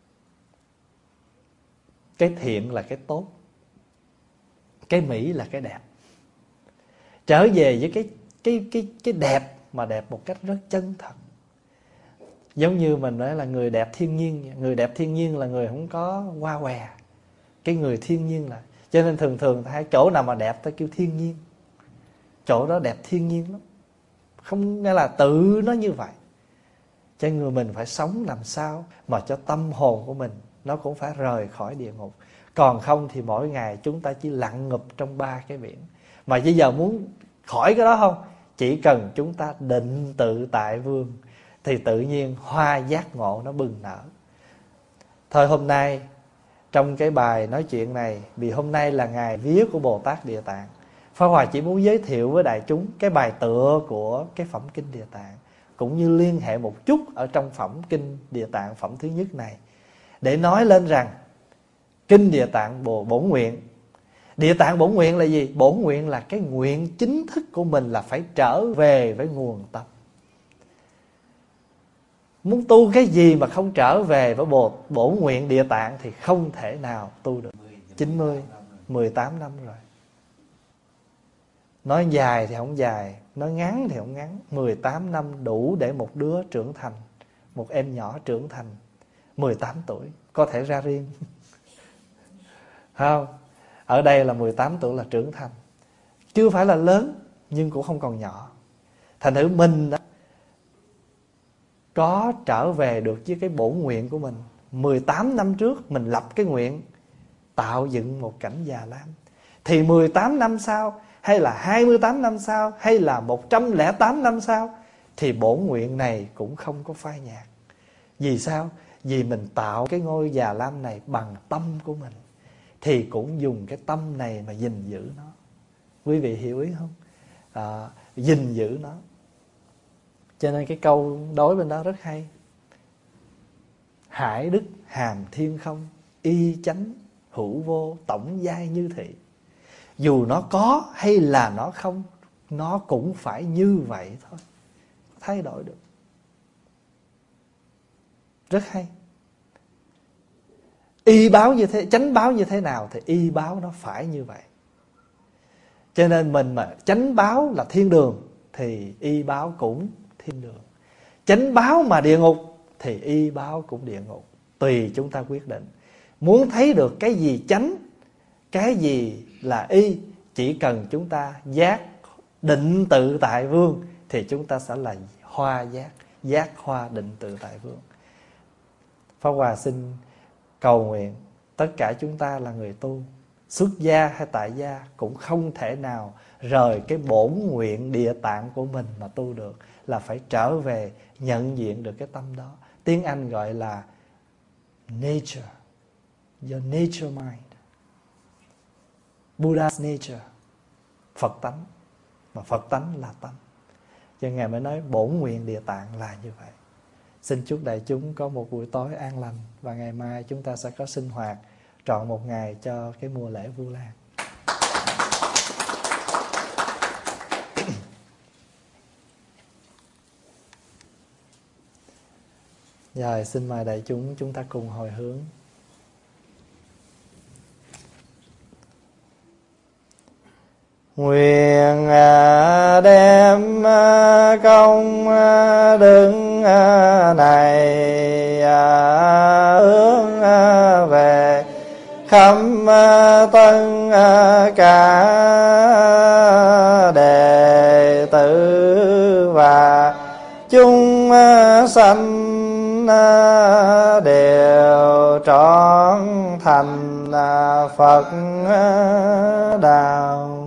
cái thiện là cái tốt, cái mỹ là cái đẹp. Trở về với cái đẹp, mà đẹp một cách rất chân thật. Giống như mình nói là người đẹp thiên nhiên. Người đẹp thiên nhiên là người không có hoa hòe. Cái người thiên nhiên là, cho nên thường thấy chỗ nào mà đẹp ta kêu thiên nhiên, chỗ đó đẹp thiên nhiên lắm. Không nghĩa là tự nó như vậy. Cho người mình phải sống làm sao mà cho tâm hồn của mình nó cũng phải rời khỏi địa ngục. Còn không thì mỗi ngày chúng ta chỉ lặn ngụp trong ba cái biển. Mà bây giờ muốn khỏi cái đó không? Chỉ cần chúng ta định tự tại vương thì tự nhiên hoa giác ngộ nó bừng nở. Thôi hôm nay trong cái bài nói chuyện này, vì hôm nay là ngày vía của Bồ Tát Địa Tạng, Pháp Hòa chỉ muốn giới thiệu với đại chúng cái bài tựa của cái phẩm kinh Địa Tạng, cũng như liên hệ một chút ở trong phẩm kinh Địa Tạng phẩm thứ nhất này, để nói lên rằng kinh Địa Tạng Bổn Nguyện. Địa Tạng Bổn Nguyện là gì? Bổn nguyện là cái nguyện chính thức của mình, là phải trở về với nguồn tâm. Muốn tu cái gì mà không trở về với bổn nguyện Địa Tạng thì không thể nào tu được. 18 năm rồi. Nói dài thì không dài, nói ngắn thì không ngắn. 18 năm đủ để một đứa trưởng thành, một em nhỏ trưởng thành 18 tuổi có thể ra riêng. Không? Ở đây là 18 tuổi là trưởng thành, chưa phải là lớn nhưng cũng không còn nhỏ. Thành thử mình đó, có trở về được với cái bổn nguyện của mình. 18 năm trước mình lập cái nguyện tạo dựng một cảnh già lam, thì 18 năm sau, hay là 28 năm sau, hay là 108 năm sau, thì bổn nguyện này cũng không có phai nhạt. Vì sao? Vì mình tạo cái ngôi già lam này bằng tâm của mình, thì cũng dùng cái tâm này mà gìn giữ nó. Quý vị hiểu ý không? Gìn giữ nó. Cho nên cái câu đối bên đó rất hay: hải đức hàm thiên không, y chánh hữu vô, tổng giai như thị. Dù nó có hay là nó không, nó cũng phải như vậy thôi, thay đổi được. Rất hay. Y báo như thế, chánh báo như thế nào thì y báo nó phải như vậy. Cho nên mình mà chánh báo là thiên đường thì y báo cũng thiên đường. Chánh báo mà địa ngục thì y báo cũng địa ngục. Tùy chúng ta quyết định. Muốn thấy được cái gì chánh, cái gì là y, chỉ cần chúng ta giác định tự tại vương thì chúng ta sẽ là hoa giác, giác hoa định tự tại vương. Pháp Hòa xin cầu nguyện tất cả chúng ta là người tu, xuất gia hay tại gia, cũng không thể nào rời cái bổn nguyện địa tạng của mình mà tu được, là phải trở về nhận diện được cái tâm đó. Tiếng Anh gọi là nature, your nature mind, Buddha's nature, Phật tánh. Mà Phật tánh là tâm, cho Ngài mới nói bổn nguyện địa tạng là như vậy. Xin chúc đại chúng có một buổi tối an lành, và ngày mai chúng ta sẽ có sinh hoạt trọn một ngày cho cái mùa lễ Vu Lan. Rồi xin mời đại chúng ta cùng hồi hướng. Nguyện đem công đức này hướng về khắp tất cả đệ tử và chúng sanh đều trọn thành Phật đạo.